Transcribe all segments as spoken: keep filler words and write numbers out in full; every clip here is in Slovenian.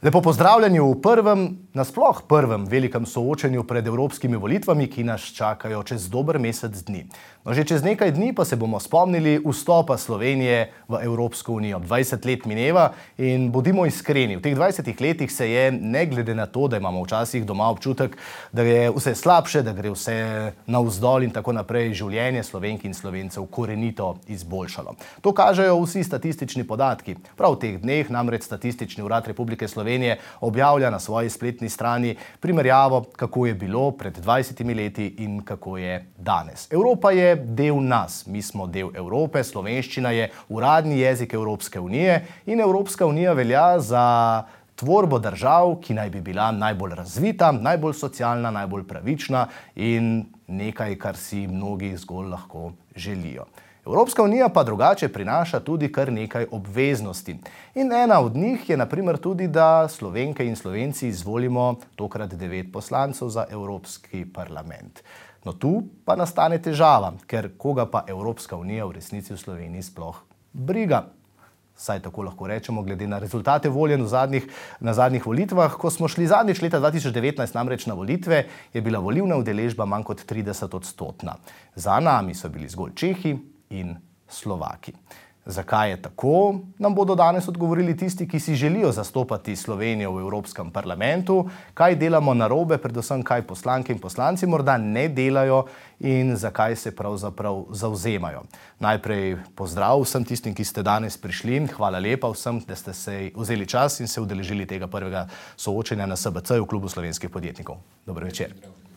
Lepo pozdravljeni v prvem, nasploh prvem velikem soočenju pred evropskimi volitvami, ki nas čakajo čez dober mesec dni. No, že čez nekaj dni pa se bomo spomnili vstopa Slovenije v Evropsko unijo. dvajset let mineva in bodimo iskreni, v teh dvajsetih letih se je, ne glede na to, da imamo včasih doma občutek, da je vse slabše, da gre vse navzdol in tako naprej, življenje Slovenk in Slovencev korenito izboljšalo. To kažejo vsi statistični podatki. Prav v teh dneh namreč Statistični urad Republike Slovenije objavlja na svoji spletni strani primerjavo, kako je bilo pred dvajsetimi leti in kako je danes. Evropa je del nas, mi smo del Evrope, slovenščina je uradni jezik Evropske unije in Evropska unija velja za tvorbo držav, ki naj bi bila najbolj razvita, najbolj socialna, najbolj pravična in nekaj, kar si mnogi zgolj lahko želijo. Evropska unija pa drugače prinaša tudi kar nekaj obveznosti. In ena od njih je na primer tudi, da Slovenke in Slovenci izvolimo tokrat devet poslancev za Evropski parlament. No tu pa nastane težava, ker koga pa Evropska unija v resnici v Sloveniji sploh briga. Saj tako lahko rečemo, glede na rezultate voljen v zadnjih, na zadnjih volitvah. Ko smo šli zadnjič leta dva tisoč devetnajst namreč na volitve, je bila volilna udeležba manj kot trideset odstotna. Za nami so bili zgolj Čehi in Slovaki. Zakaj je tako, nam bodo danes odgovorili tisti, ki si želijo zastopati Slovenijo v Evropskem parlamentu, kaj delamo narobe, predvsem kaj poslanke in poslanci morda ne delajo in zakaj se pravzaprav zavzemajo. Najprej pozdrav vsem tistim, ki ste danes prišli. Hvala lepa vsem, da ste se vzeli čas in se udeležili tega prvega soočenja na S B C v Klubu slovenskih podjetnikov. Dober večer.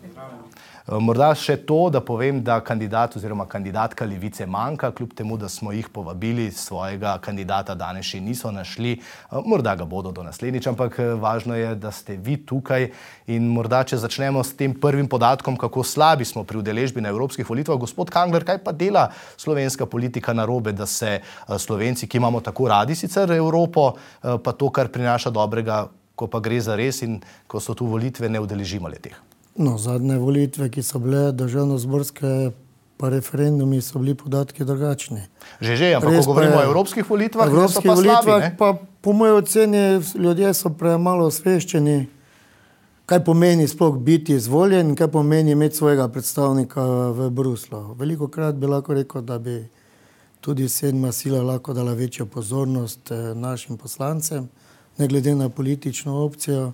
Morda še to, da povem, da kandidat oziroma kandidatka Levice manjka, kljub temu, da smo jih povabili, svojega kandidata danes še niso našli. Morda ga bodo do naslednjič, ampak važno je, da ste vi tukaj in morda, če začnemo s tem prvim podatkom, kako slabi smo pri udeležbi na evropskih volitvah. Gospod Kangler, kaj pa dela slovenska politika narobe, da se Slovenci, ki imamo tako radi sicer Evropo, pa to, kar prinaša dobrega, ko pa gre za res in ko so tu volitve, ne udeležimo le teh? No, zadnje volitve, ki so bile državnozborske pa referendumi, so bili podatki drugačni. Že, že, ampak ko govorimo o evropskih volitvah, so pa slabi, ne? Pa po moji oceni ljudje so premalo osveščeni, kaj pomeni sploh biti izvoljen, kaj pomeni imeti svojega predstavnika v Bruslu. Velikokrat bi lahko rekel, da bi tudi sedma sila lahko dala večjo pozornost našim poslancem, ne glede na politično opcijo,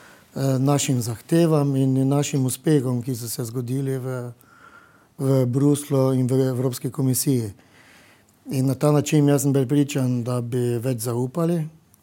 našim zahtevam in našim uspehom, ki so se zgodili v, v Bruslu in v Evropski komisiji. In na ta način jaz sem bil pričan, da bi več zaupali.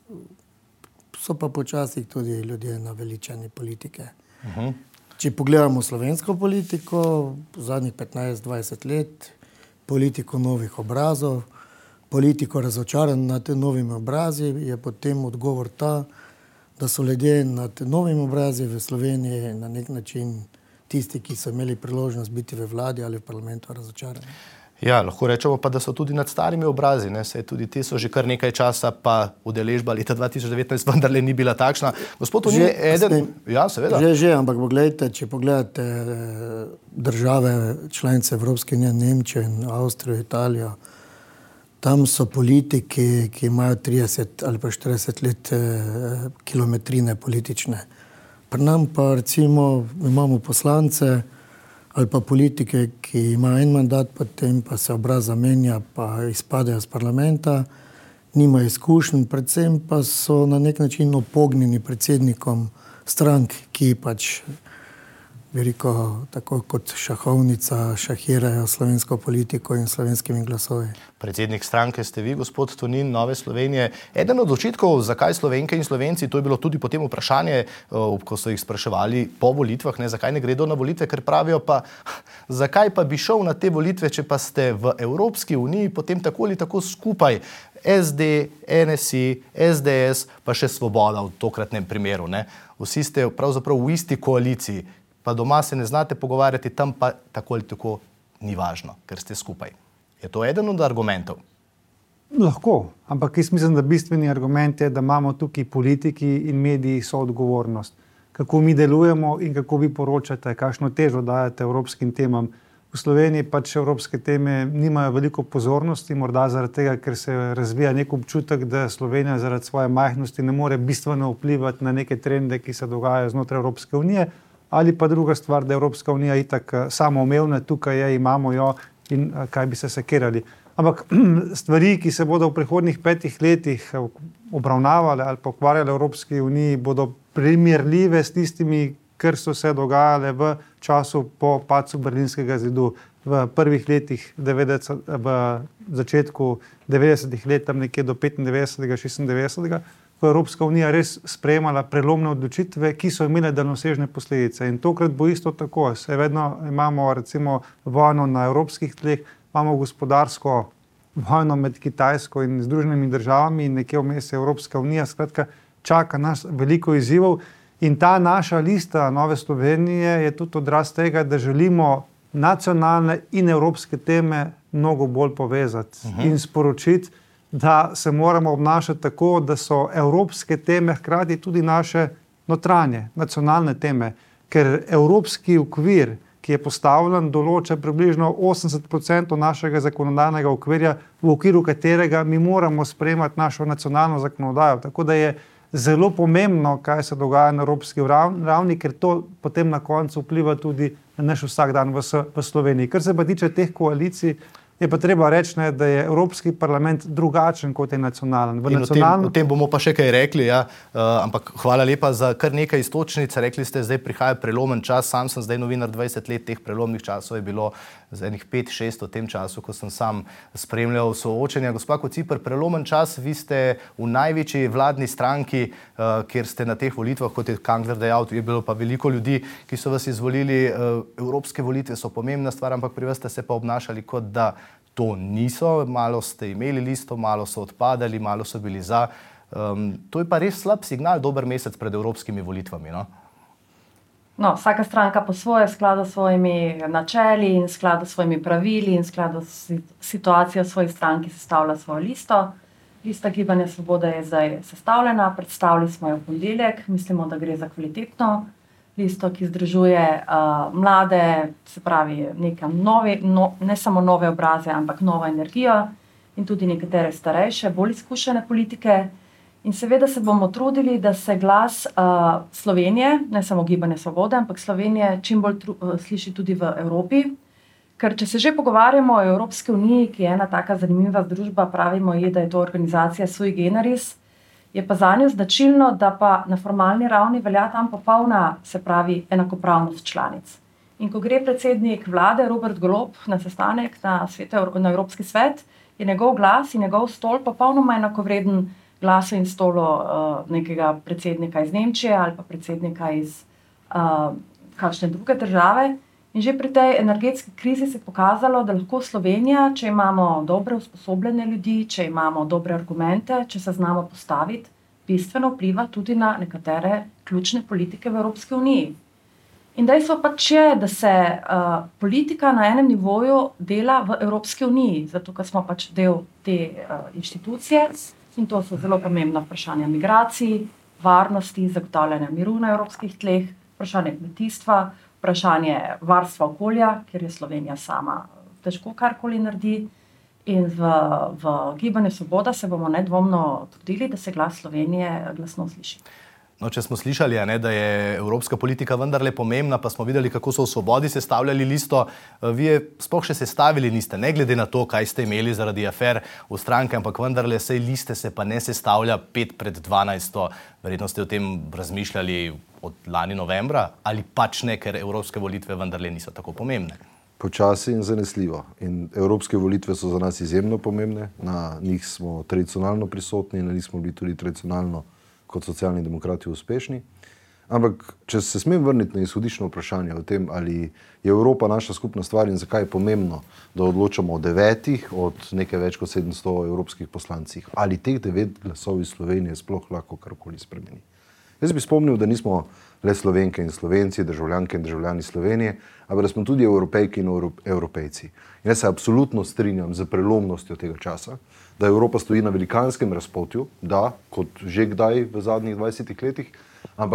So pa počasih tudi ljudje naveličani politike. Uh-huh. Če pogledamo slovensko politiko, zadnjih petnajst dvajset let, politiko novih obrazov, politiko razočaran nad novimi obrazi, je potem odgovor ta, da so ljudje nad novim obrazi v Sloveniji na nek način tisti, ki so imeli priložnost biti v vladi ali v parlamentu, razočarani. Ja, lahko rečemo pa, da so tudi nad starimi obrazi, ne? Saj tudi ti so že kar nekaj časa, pa udeležba leta dva tisoč devetnajst vendarle ni bila takšna. Gospod Tonin, eden... Ja, seveda. Že, že, ampak pogledajte, če pogledate države, članice Evropske unije, Nemčijo in Avstrijo, Italijo, tam so politiki, ki imajo trideset ali pa štirideset let eh, kilometrine politične. Pri nam pa recimo imamo poslance ali pa politike, ki imajo en mandat, potem pa se obraz zamenja, pa izpadejo z parlamenta, nimajo izkušenj, predvsem pa so na nek način opognjeni predsednikom strank, ki pač veliko, tako kot šahovnica, šahirajo slovensko politiko in slovenskimi glasovi. Predsednik stranke ste vi, gospod Tonin, Nove Slovenije. Eden od očitkov, zakaj Slovenke in Slovenci, to je bilo tudi potem vprašanje, ko so jih spraševali po volitvah, ne, zakaj ne gredo na volitve, ker pravijo pa, zakaj pa bi šel na te volitve, če pa ste v Evropski uniji, potem tako ali tako skupaj, S D, N S I, S D S, pa še Svoboda v tokratnem primeru, ne. Vsi ste pravzaprav v isti koaliciji, pa doma se ne znate pogovarjati, tam pa tako ali tako ni važno, ker ste skupaj. Je to eden od argumentov? Lahko, ampak jaz mislim, da bistveni argument je, da imamo tukaj politiki in mediji soodgovornost. Kako mi delujemo in kako vi poročate, kakšno težo dajete evropskim temam, v Sloveniji pač evropske teme nimajo veliko pozornosti, morda zaradi tega, ker se razvija nek občutek, da Slovenija zaradi svoje majhnosti ne more bistveno vplivati na neke trende, ki se dogajajo znotraj Evropske unije, ali pa druga stvar, da Evropska unija itak samoumevna, tukaj je, imamo jo in kaj bi se sekirali. Ampak stvari, ki se bodo v prihodnjih petih letih obravnavale ali pa ukvarjale v Evropski uniji, bodo primerljive s tistimi, kar so se dogajale v času po padcu Berlinskega zidu v prvih letih devetdeset, v začetku devetdesetih let, tam nekje do petindevetdesetega, šestindevetdesetega, ko je Evropska unija res sprejemala prelomne odločitve, ki so imele daljnosežne posledice. In tokrat bo isto tako. Se vedno imamo recimo vojno na evropskih tleh, imamo gospodarsko vojno med Kitajsko in Združenimi državami in nekje vmes je Evropska unija. Skratka, čaka nas veliko izzivov. In ta naša lista Nove Slovenije je tudi odraz tega, da želimo nacionalne in evropske teme mnogo bolj povezati uh-huh. in sporočiti, da se moramo obnašati tako, da so evropske teme hkrati tudi naše notranje, nacionalne teme, ker evropski okvir, ki je postavljen, določa približno osemdeset procentov našega zakonodajnega okvirja, v okviru katerega mi moramo sprejemati našo nacionalno zakonodajo. Tako da je zelo pomembno, kaj se dogaja na evropski ravni, ker to potem na koncu vpliva tudi na naš vsakdan v, v Sloveniji. Kar se pa tiče teh koalicij, je pa treba reči, ne, da je Evropski parlament drugačen kot je nacionalen. V nacionalen... o, tem, o tem bomo pa še kaj rekli, ja. uh, ampak hvala lepa za kar nekaj istočnic. Rekli ste, zdaj prihaja prelomen čas, sam sem zdaj novinar dvajset let, teh prelomnih časov je bilo z enih pet, šest v tem času, ko sem sam spremljal soočenja. Gospa Kociper, prelomen čas, vi ste v največji vladni stranki, uh, kjer ste na teh volitvah, kot je Kangler dejal, je bilo pa veliko ljudi, ki so vas izvolili. Uh, evropske volitve so pomembna stvar, ampak pri vas ste se pa obnašali, kot da to niso, malo ste imeli listo, malo so odpadali, malo so bili za. Um, to je pa res slab signal, dober mesec pred evropskimi volitvami, no? No, vsaka stranka po svoje, skladu s svojimi načeli in skladu s svojimi pravili in skladu s situacijo v svoji stranki sestavlja svojo listo. Lista Gibanja Svoboda je zdaj sestavljena, predstavili smo jo v ponedeljek, mislimo, da gre za kvalitetno listo, ki združuje uh, mlade, se pravi nekam novi, no, ne samo nove obraze, ampak novo energijo in tudi nekatere starejše, bolj izkušene politike. In seveda se bomo trudili, da se glas uh, Slovenije, ne samo Gibanje Svobode, ampak Slovenije čim bolj tru, uh, sliši tudi v Evropi. Ker če se že pogovarjamo o Evropski uniji, ki je ena taka zanimiva združba, pravimo je, da je to organizacija sui generis, je pa zanjo značilno, da pa na formalni ravni velja tam popolna, se pravi, enakopravnost članic. In ko gre predsednik vlade Robert Golob na sestanek na, svete, na Evropski svet, je njegov glas in njegov stol popolnoma enakovreden glasu in stolu uh, nekega predsednika iz Nemčije ali pa predsednika iz uh, kakšne druge države. In že pri tej energetski krizi se je pokazalo, da lahko Slovenija, če imamo dobre usposobljene ljudi, če imamo dobre argumente, če se znamo postaviti, bistveno vpliva tudi na nekatere ključne politike v Evropski uniji. In dejstvo pač je, da se uh, politika na enem nivoju dela v Evropski uniji, zato ker smo pač del te uh, inštitucije in to so zelo pomembna vprašanja migracij, varnosti, zagotavljanja miru na evropskih tleh, vprašanje kmetijstva, vprašanje varstva okolja, kjer je Slovenija sama težko karkoli naredi. In v, v Gibanju Svoboda se bomo nedvomno trudili, da se glas Slovenije glasno sliši. No, če smo slišali, ne, da je evropska politika vendarle pomembna, pa smo videli, kako so v Svobodi sestavljali listo, vi je sploh še sestavili niste, ne glede na to, kaj ste imeli zaradi afer v stranke, ampak vendarle sej liste se pa ne sestavlja pet pred dvanajsto. Verjetno ste o tem razmišljali od lani novembra, ali pač ne, ker evropske volitve vendarle niso tako pomembne? Počasi in zanesljivo. In evropske volitve so za nas izjemno pomembne, na njih smo tradicionalno prisotni, na njih smo bili tudi tradicionalno kot socialni demokrati uspešni. Ampak, če se smem vrniti na izhodiščno vprašanje o tem, ali je Evropa naša skupna stvar in zakaj je pomembno, da odločamo o devetih od nekaj več kot sedemsto evropskih poslancih, ali teh devet glasov iz Slovenije sploh lahko karkoli spremeni. Jaz bi spomnil, da nismo le Slovenke in Slovenci, državljanke in državljani Slovenije, ampak da smo tudi Evropejke in Evropejci. In jaz se absolutno strinjam z prelomnostjo tega časa, da Evropa stoji na velikanskem razpotju, da, kot že kdaj v zadnjih dvajsetih letih, ampak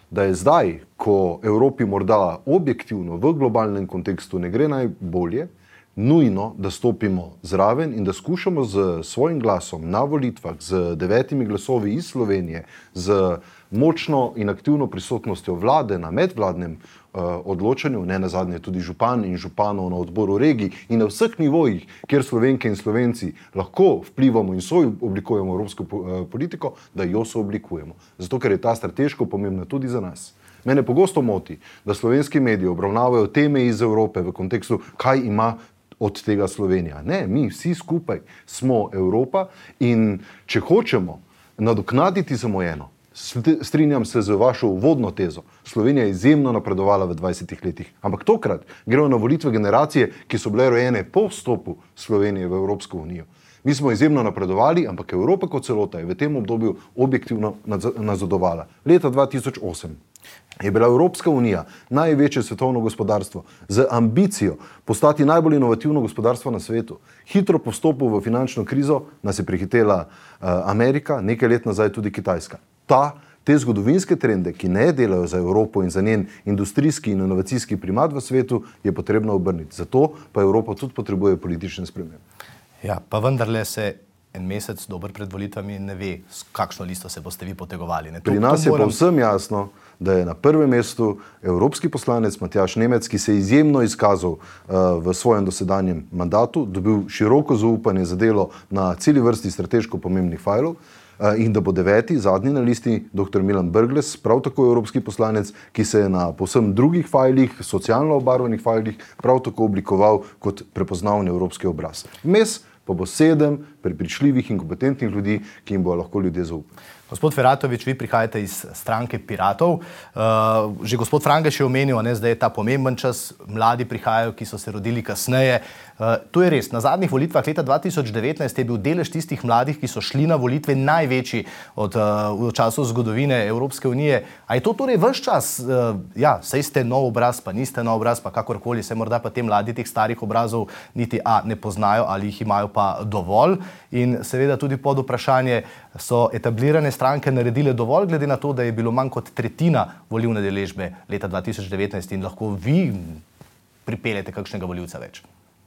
da je zdaj, ko Evropi morda objektivno v globalnem kontekstu ne gre najbolje, nujno, da stopimo zraven in da skušamo z svojim glasom na volitvah, z devetimi glasovi iz Slovenije, z močno in aktivno prisotnostjo vlade na medvladnem uh, odločanju, ne nazadnje tudi župan in županov na odboru regij in na vseh nivojih, kjer Slovenke in Slovenci lahko vplivamo in sooblikujemo evropsko uh, politiko, da jo sooblikujemo. Zato, ker je ta strateško pomembna tudi za nas. Mene pogosto moti, da slovenski mediji obravnavajo teme iz Evrope v kontekstu, kaj ima od tega Slovenija. Ne, mi vsi skupaj smo Evropa in če hočemo nadoknaditi zamujeno, strinjam se z vašo uvodno tezo, Slovenija je izjemno napredovala v dvajsetih letih, ampak tokrat grejo na volitve generacije, ki so bile rojene po vstopu Slovenije v Evropsko unijo. Mi smo izjemno napredovali, ampak Evropa kot celota je v tem obdobju objektivno nazadovala. Leta dva tisoč osem je bila Evropska unija največje svetovno gospodarstvo z ambicijo postati najbolj inovativno gospodarstvo na svetu. Hitro po vstopu v finančno krizo nas je prehitela uh, Amerika, nekaj let nazaj tudi Kitajska. Ta, te zgodovinske trende, ki ne delajo za Evropo in za njen industrijski in inovacijski primat v svetu, je potrebno obrniti. Zato pa Evropa tudi potrebuje politične spremembe. Ja, pa vendarle se en mesec dober pred volitvami ne ve, s kakšno listo se boste vi potegovali. Ne? Pri nas je povsem jasno, da je na prvem mestu evropski poslanec Matjaž Nemec, ki se je izjemno izkazal uh, v svojem dosedanjem mandatu, dobil široko zaupanje za delo na celi vrsti strateško pomembnih fajlov uh, in da bo deveti, zadnji na listi, doktor Milan Brglez, prav tako evropski poslanec, ki se je na povsem drugih fajlih, socialno obarvanih fajlih, prav tako oblikoval kot prepoznavni evropski obraz. Mes pa bo sedem prepričljivih in kompetentnih ljudi, ki jim bo lahko ljudje zaupali. Gospod Feratovič, vi prihajate iz stranke Piratov. Uh, že gospod Frangež je omenil, ne, zdaj je ta pomemben čas, mladi prihajajo, ki so se rodili kasneje. Uh, to je res. Na zadnjih volitvah leta dva tisoč devetnajst je bil delež tistih mladih, ki so šli na volitve, največji od uh, v času zgodovine Evropske unije. A je to torej vaš čas? Uh, ja, sej ste nov obraz, pa niste nov obraz, pa kakorkoli, se morda pa te mladi teh starih obrazov niti a ne poznajo ali jih imajo pa dovolj. In seveda tudi pod vprašanje, so etablirane stranke naredile dovolj, glede na to, da je bilo manj kot tretjina volilne deležbe leta dva tisoč devetnajst in lahko vi pripeljete kakšnega volivca več?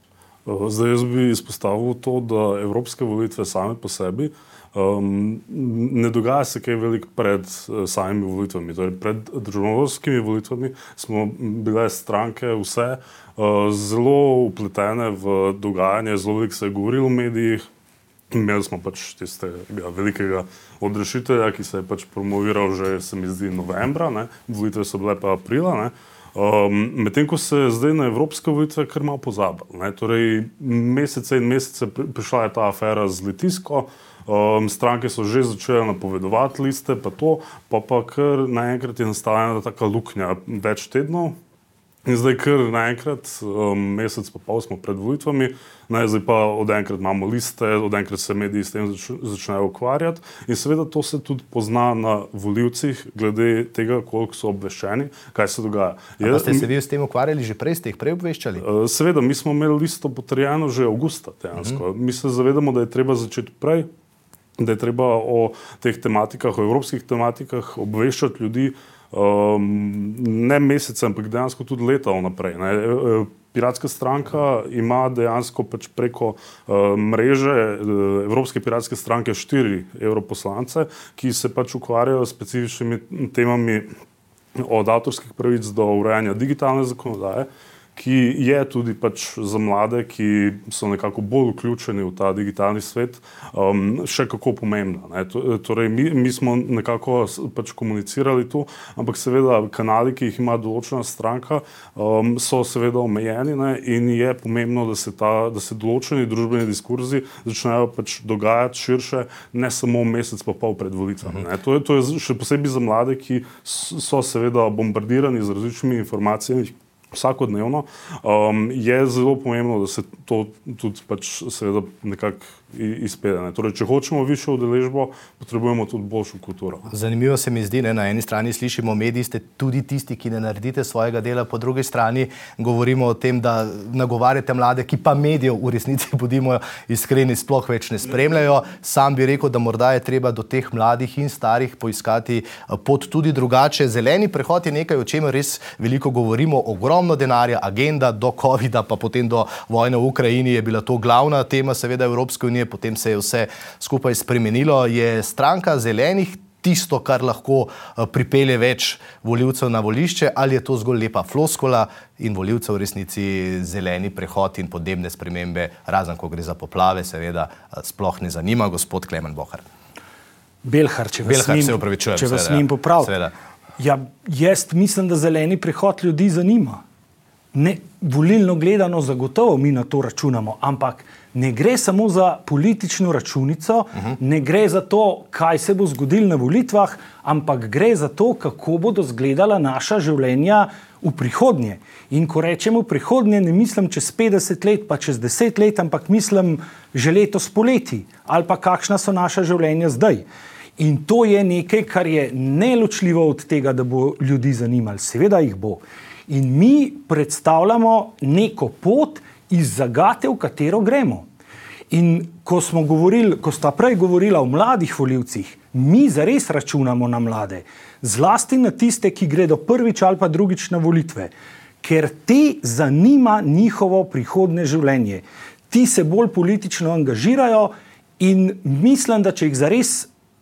Zdaj jaz bi izpostavil to, da evropske volitve same po sebi um, ne dogaja se kaj velik pred uh, samimi volitvami. Torej, pred državnozborskimi volitvami smo bile stranke vse uh, zelo upletene v dogajanje, zelo veliko se je govorilo v medijih. Imeli smo pač tistega velikega odrešitelja, ki se je pač promoviral že, se mi zdi, novembra, ne? Volitve so bile pa aprila, ne? Um, medtem ko se zdaj na evropske volitve kar malo pozabili, ne? Torej, mesece in mesece prišla je ta afera z Litijsko, um, stranke so že začele napovedovati liste, pa to, pa pa kar naenkrat je nastala taka luknja več tednov. In zdaj kar naenkrat, um, mesec pa pol smo pred volitvami, ne, zdaj pa odenkrat imamo liste, odenkrat se mediji s tem zač začnejo ukvarjati in seveda to se tudi pozna na volivcih, glede tega, koliko so obveščeni, kaj se dogaja. Je, pa ste se vi s tem ukvarjali že prej, ste jih prej obveščali? Uh, seveda, mi smo imeli listo potrjeno že avgusta dejansko. Mm-hmm. Mi se zavedamo, da je treba začeti prej, da je treba o teh tematikah, o evropskih tematikah obveščati ljudi, Um, ne mesece, ampak dejansko tudi leta vnaprej. Ne. Piratska stranka ima dejansko pač preko uh, mreže uh, Evropske piratske stranke štiri evroposlance, ki se pač ukvarjajo s specifičnimi temami od avtorskih pravic do urejanja digitalne zakonodaje, ki je tudi pač za mlade, ki so nekako bolj vključeni v ta digitalni svet, um, še kako pomembna. Ne? Torej, mi, mi smo nekako pač komunicirali tu, ampak seveda kanali, ki jih ima določena stranka, um, so seveda omejeni, ne? In je pomembno, da se, ta, da se določeni družbeni diskurzi začnejo pač dogajati širše, ne samo mesec pa pol pred volitvami. Ne? To je, to je še posebej za mlade, ki so seveda bombardirani z različnimi informacijami, vsakodnevno, um, je zelo pomembno, da se to tudi pač seveda nekako izpede. Ne. Torej, če hočemo višjo udeležbo, potrebujemo tudi boljšo kulturo. Zanimivo se mi zdi, ne, na eni strani slišimo, mediji ste tudi tisti, ki ne naredite svojega dela, po drugi strani govorimo o tem, da nagovarjate mlade, ki pa medijev v resnici, bodimo iskreni, sploh več ne spremljajo. Sam bi rekel, da morda je treba do teh mladih in starih poiskati pot tudi drugače. Zeleni prehod je nekaj, o čemer res veliko govorimo, ogromno denarja, agenda do covida, pa potem do vojne v Ukrajini je bila to glavna tema seveda Evropske unije, potem se je vse skupaj spremenilo. Je stranka Zelenih tisto, kar lahko pripelje več volivcev na volišče, ali je to zgolj lepa floskula in volivcev v resnici zeleni prehod in podnebne spremembe, razen ko gre za poplave, seveda sploh ne zanima, gospod Klemen Bohar? Belhar, če vas Belhar, smem, se opravičujem, če vas seveda, smem popraviti. seveda. Ja, jaz mislim, da zeleni prehod ljudi zanima. Ne, volilno gledano zagotovo mi na to računamo, ampak ne gre samo za politično računico, uh-huh. ne gre za to, kaj se bo zgodilo na volitvah, ampak gre za to, kako bodo izgledala naša življenja v prihodnje. In ko rečemo prihodnje, ne mislim čez petdeset let, pa čez deset let, ampak mislim že letos poleti ali pa kakšna so naša življenja zdaj. In to je nekaj, kar je neločljivo od tega, da bo ljudi zanimalo. Seveda jih bo. In mi predstavljamo neko pot iz zagate, v katero gremo. In ko smo govorili, ko sta prej govorila o mladih volivcih, mi zares računamo na mlade. Zlasti na tiste, ki gredo prvič ali pa drugič na volitve. Ker te zanima njihovo prihodnje življenje. Ti se bolj politično angažirajo in mislim, da če jih zares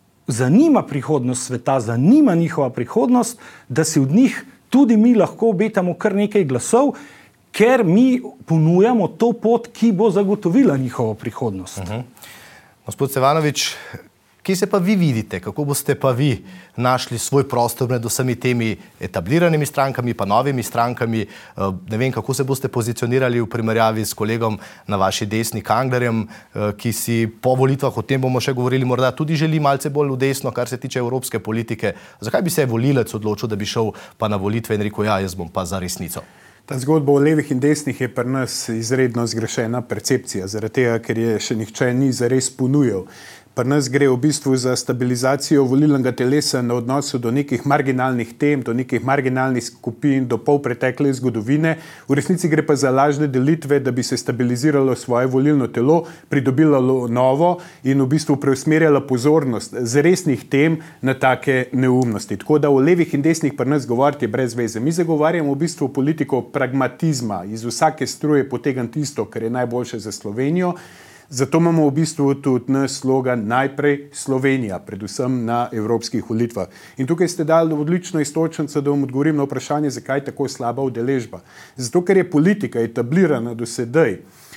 zanima prihodnost sveta, zanima njihova prihodnost, da si od njih tudi mi lahko obetamo kar nekaj glasov, ker mi ponujamo to pot, ki bo zagotovila njihovo prihodnost. Uh-huh. Gospod Stevanovič, kje se pa vi vidite? Kako boste pa vi našli svoj prostor med vsemi temi etabliranimi strankami, pa novimi strankami? Ne vem, kako se boste pozicionirali v primerjavi s kolegom na vaši desni, Kanglerjem, ki si po volitvah, o tem bomo še govorili, morda tudi želi malce bolj v desno, kar se tiče evropske politike. Zakaj bi se volilec odločil, da bi šel pa na volitve in rekel, ja, jaz bom pa za resnico? Ta zgodba o levih in desnih je pri nas izredno zgrešena percepcija, zaradi tega, ker je še nihče ni zares ponujal. Pri nas gre v bistvu za stabilizacijo volilnega telesa na odnosu do nekih marginalnih tem, do nekih marginalnih skupin, do polpretekle zgodovine. V resnici gre pa za lažne delitve, da bi se stabiliziralo svoje volilno telo, pridobilo novo in v bistvu preusmerjalo pozornost z resnih tem na take neumnosti. Tako da o levih in desnih pri nas govoriti je brez veze. Mi zagovarjamo v bistvu politiko pragmatizma, iz vsake struje potegam tisto, kar je najboljše za Slovenijo. Zato imamo v bistvu tudi naš slogan najprej Slovenija, predvsem na evropskih volitvah. In tukaj ste dali odlično istočnico, da vam odgovorim na vprašanje, zakaj tako slaba udeležba. Zato, ker je politika etablirana do sedaj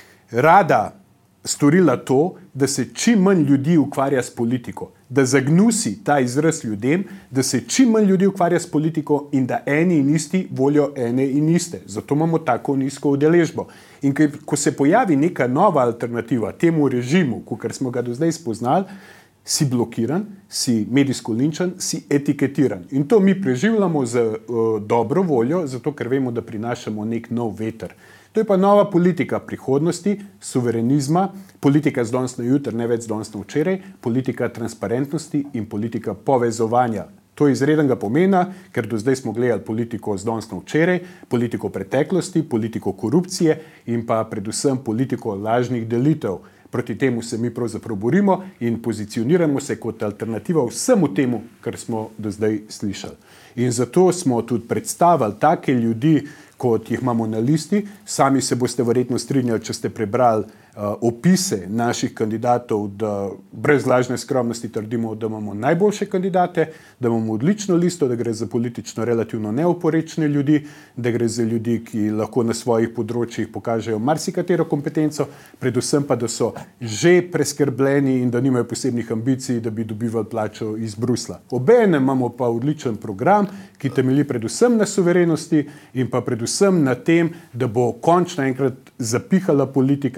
rada storila to, da se čim manj ljudi ukvarja s politiko, da zagnusi ta izraz ljudem, da se čim manj ljudi ukvarja s politiko in da eni in isti volijo ene in iste. Zato imamo tako nizko udeležbo. In ko se pojavi neka nova alternativa temu režimu, kakor smo ga do zdaj spoznali, si blokiran, si medijsko linčan, si etiketiran. In to mi preživljamo z uh, dobro voljo, zato ker vemo, da prinašamo nek nov veter. To je pa nova politika prihodnosti, suverenizma, politika z danes na jutri, ne več z danes na včeraj, politika transparentnosti in politika povezovanja. To je izrednega pomena, ker do zdaj smo gledali politiko z danes na včeraj, politiko preteklosti, politiko korupcije in pa predvsem politiko lažnih delitev. Proti temu se mi pravzaprav borimo in pozicioniramo se kot alternativa vsemu temu, kar smo do zdaj slišali. In zato smo tudi predstavili take ljudi, kot jih imamo na listi. Sami se boste verjetno strinjali, če ste prebrali uh, opise naših kandidatov, da brez lažne skromnosti trdimo, da imamo najboljše kandidate, da imamo odlično listo, da gre za politično relativno neoporečne ljudi, da gre za ljudi, ki lahko na svojih področjih pokažejo marsikatero kompetenco, predvsem pa, da so že preskrbljeni in da nimajo posebnih ambicij, da bi dobivali plačo iz Brusla. Obenem imamo pa odličen program, ki temelji predvsem na suverenosti in pa predvsem na tem, da bo končno enkrat zapihala politika, ki bo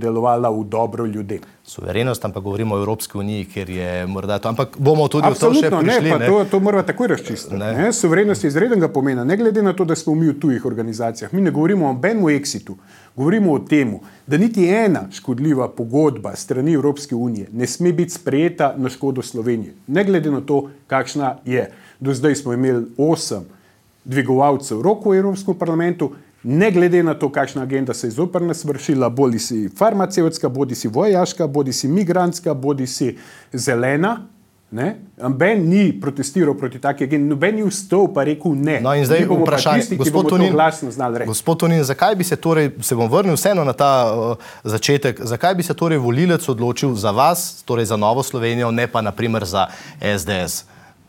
delovala v dobro ljudem. Suverenost, ampak govorimo o Evropski uniji, kjer je morda to, ampak bomo tudi Absolutno, v to še prišli. Ne, pa to, to moramo takoj razčistiti. Ne. Ne? Suverenost je izrednega pomena, ne glede na to, da smo mi v tujih organizacijah. Mi ne govorimo o nobenem exitu, govorimo o tem, da niti ena škodljiva pogodba strani Evropske unije ne sme biti sprejeta na škodo Slovenije. Ne glede na to, kakšna je. Do zdaj smo imeli osem dvigovalcev rok v Evropskem parlamentu, ne glede na to, kakšna agenda se je zoper nas vršila, bodi si farmacevtska, bodi si vojaška, bodi si migrantska, bodi si zelena. Noben ni protestiral proti taki agendi, noben ni vstal pa rekel ne. No in zdaj vprašanje, tisti, gospod Tonin, znali gospod Tonin, zakaj bi se torej, se bom vrnil vseeno na ta uh, začetek, zakaj bi se torej volilec odločil za vas, torej za Novo Slovenijo, ne pa naprimer za S D S?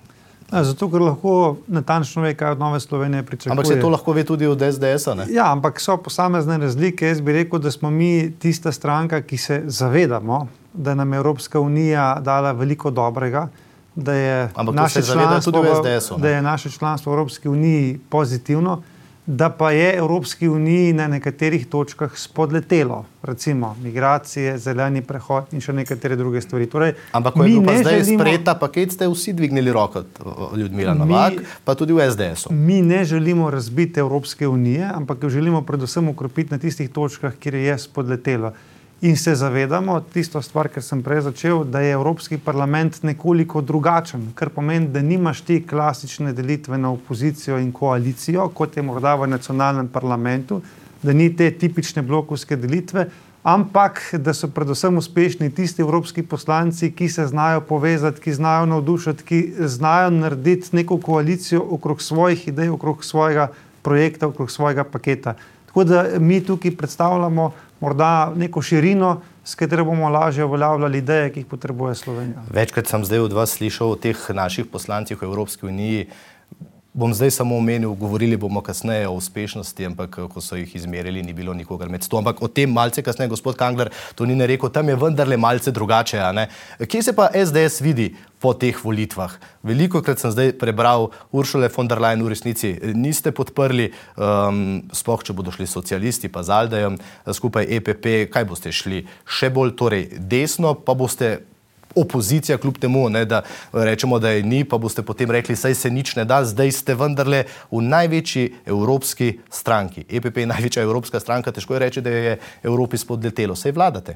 Zato, ker lahko natančno ve, kaj od Nove Slovenije pričakuje. Ampak se to lahko ve tudi od S D S-a, ne? Ja, ampak so posamezne razlike. Jaz bi rekel, da smo mi tista stranka, ki se zavedamo, da nam je Evropska unija dala veliko dobrega, da je, naše članstvo, v, da je naše članstvo v Evropski uniji pozitivno, da pa je Evropski uniji na nekaterih točkah spodletelo, recimo migracije, zeleni prehod in še nekatere druge stvari. Torej, ampak ko je bil pa zdaj želimo, sprejeta paket, ste vsi dvignili roko, Ljudmila Novak, pa tudi v S D S-u. Mi ne želimo razbiti Evropske unije, ampak jo želimo predvsem ukrepiti na tistih točkah, kjer je spodletelo. In se zavedamo, tisto stvar, kar sem prej začel, da je Evropski parlament nekoliko drugačen, kar pomeni, da nimaš te klasične delitve na opozicijo in koalicijo, kot je morda v nacionalnem parlamentu, da ni te tipične blokovske delitve, ampak da so predvsem uspešni tisti evropski poslanci, ki se znajo povezati, ki znajo navdušiti, ki znajo narediti neko koalicijo okrog svojih idej, okrog svojega projekta, okrog svojega paketa. Tako da mi tukaj predstavljamo morda neko širino, s katero bomo lažje uveljavljali ideje, ki jih potrebuje Slovenija. Večkrat sem zdaj od vas slišal o teh naših poslancih v Evropski uniji. Bom zdaj samo omenil, govorili bomo kasneje o uspešnosti, ampak ko so jih izmerili, ni bilo nikogar med sto. Ampak o tem malce kasneje, gospod Kangler, to ni ne rekel, tam je vendarle malce drugače. A ne? Kje se pa S D S vidi po teh volitvah? Velikokrat sem zdaj prebral Ursule von der Leyen, v resnici niste podprli, um, sploh če bodo šli socialisti pa z Aldejem, skupaj E P P, kaj boste šli? Še bolj torej desno, pa boste opozicija, kljub temu, ne, da rečemo, da je ni, pa boste potem rekli, saj se nič ne da, zdaj ste vendarle v največji evropski stranki. E P P je največja evropska stranka, težko je reči, da je Evropi spodletelo. Saj vladate.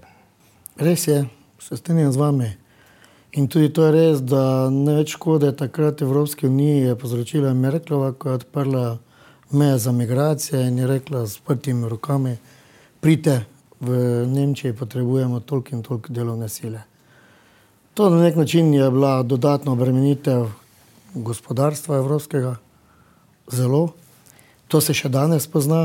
Res je, se strinjam z vami. In tudi to je res, da največ škode takrat Evropske unije je povzročila Merklova, ko je odprla meje za migracije in je rekla s prtimi rokami, pridite, v Nemčiji potrebujemo toliko in toliko delovne sile. To na nek način je bila dodatna obremenitev gospodarstva evropskega, zelo. To se še danes pozna.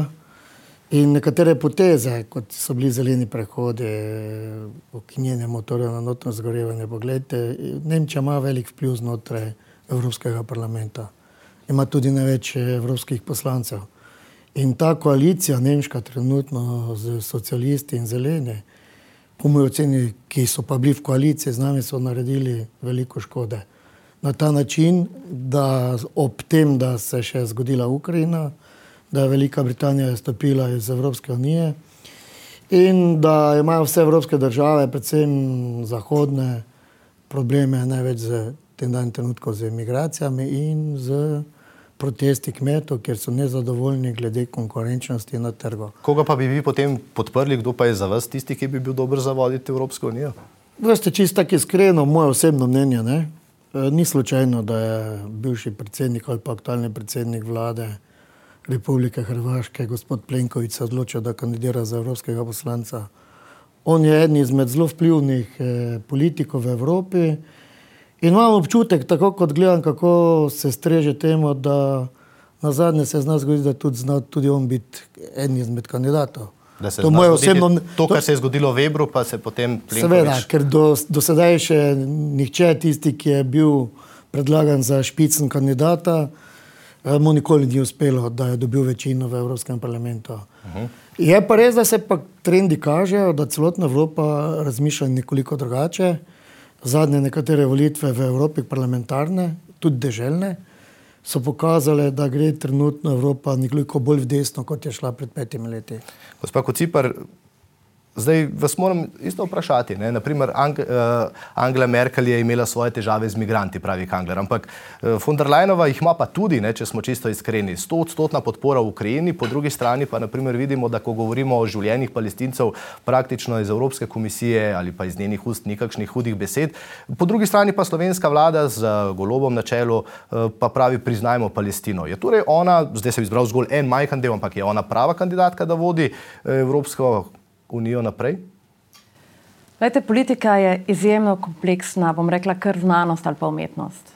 In nekatere poteze, kot so bili zeleni prehodi, ukinjene motorjev na notranje zgorevanje, pogledajte, Nemčija ima velik vpliv znotraj Evropskega parlamenta. Ima tudi največ evropskih poslancev. In ta koalicija nemška trenutno z socialisti in zeleni, po moji oceni, ki so pa bili v koaliciji z nami, so naredili veliko škode. Na ta način, da ob tem, da se še zgodila Ukrajina, da je Velika Britanija stopila iz Evropske unije in da imajo vse evropske države, predvsem zahodne, probleme največ z tem danem trenutku z migracijami in z protesti kmetov, ker so nezadovoljni glede konkurenčnosti na trgu. Koga pa bi vi potem podprli, kdo pa je za vas tisti, ki bi bil dober za voditi Evropsko unijo? Veste, čisto tako iskreno, moje osebno mnenje, ne? Ni slučajno, da je bivši predsednik ali pa aktualni predsednik vlade Republike Hrvaške, gospod Plenković, se odločil, da kandidira za evropskega poslanca. On je eden izmed zelo vplivnih eh, politikov v Evropi. In imam občutek, tako kot gledam, kako se streže temu, da na zadnje se zna zgoditi, da tudi zna tudi on biti en izmed kandidatov. Da se to, zna osebno, to, kar to, se je zgodilo v Ebru, pa se potem Plenković... Seveda, ker do, do sedaj še nihče tisti, ki je bil predlagan za špicen kandidata, mu nikoli ni uspelo, da je dobil večino v Evropskem parlamentu. Uh-huh. Je pa res, da se pa trendi kažejo, da celotna Evropa razmišlja nekoliko drugače. Zadnje nekatere volitve v Evropi parlamentarne, tudi deželne, so pokazale, da gre trenutno Evropa nekoliko bolj v desno, kot je šla pred petimi leti. Gospa Kocipar, Zdaj vas moram isto vprašati. Ne? Naprimer, Ang uh, Angela Merkel je imela svoje težave z migranti, pravi Kangler, ampak uh, von der Leyenova jih ima pa tudi, ne, če smo čisto iskreni. Sto odstotna podpora v Ukrajini, po drugi strani pa naprimer vidimo, da ko govorimo o življenjih Palestincev praktično iz Evropske komisije ali pa iz njenih ust nikakšnih hudih besed. Po drugi strani pa slovenska vlada z uh, Golobom na čelu uh, pa pravi priznajmo Palestino. Je torej ona, zdaj sem izbral zgolj en majhen del, ampak je ona prava kandidatka, da vodi uh, Evropsko unijo naprej? Lejte, politika je izjemno kompleksna, bom rekla, kar znanost ali pa umetnost.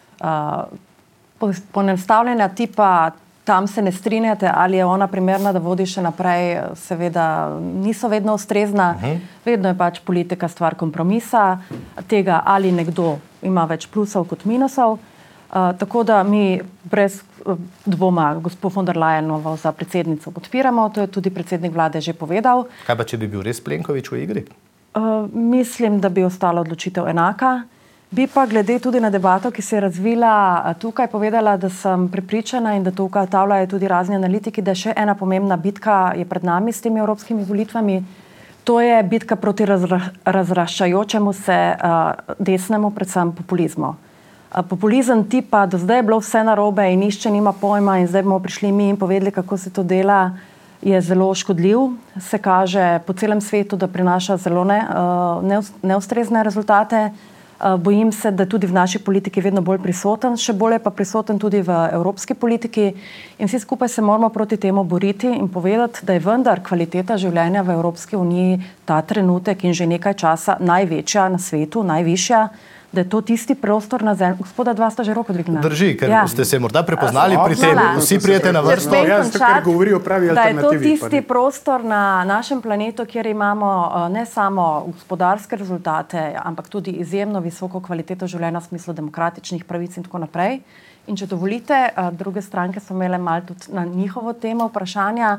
Uh, poenostavljena tipa, tam se ne strinjate, ali je ona primerna, da vodi še naprej, seveda niso vedno ustrezna. Uh-huh. Vedno je pač politika stvar kompromisa, tega ali nekdo ima več plusov kot minusov. Uh, tako da mi brez uh, dvoma gospod von der Leyenovo za predsednico podpiramo, to je tudi predsednik vlade že povedal. Kaj pa, če bi bil res Plenković v igri? Uh, mislim, da bi ostala odločitev enaka. Bi pa glede tudi na debato, ki se je razvila uh, tukaj, povedala, da sem prepričana in da to ugotavljajo tudi razni analitiki, da še ena pomembna bitka je pred nami s temi evropskimi volitvami. To je bitka proti razra razraščajočemu se uh, desnemu, predvsem populizmu. Populizem tipa, do zdaj je bilo vse narobe in nišče nima pojma in zdaj bomo prišli mi in povedali, kako se to dela, je zelo škodljiv. Se kaže po celem svetu, da prinaša zelo ne, neustrezne rezultate. Bojim se, da tudi v naši politiki vedno bolj prisoten, še bolje pa prisoten tudi v evropski politiki in vsi skupaj se moramo proti temu boriti in povedati, da je vendar kvaliteta življenja v Evropski uniji ta trenutek in že nekaj časa največja na svetu, najvišja, da je to tisti prostor na zemlji. Gospoda, dva sta že roko dvignila. Drži, ker ja. ste se morda prepoznali pri tem. Vsi prijete na vrsto. Ja, zato, ker govorijo pravi alternativi. Da je to tisti prostor na našem planetu, kjer imamo ne samo gospodarske rezultate, ampak tudi izjemno visoko kvaliteto življenja v smislu demokratičnih pravic in tako naprej. In če dovolite, druge stranke so imele malo tudi na njihovo temo vprašanja,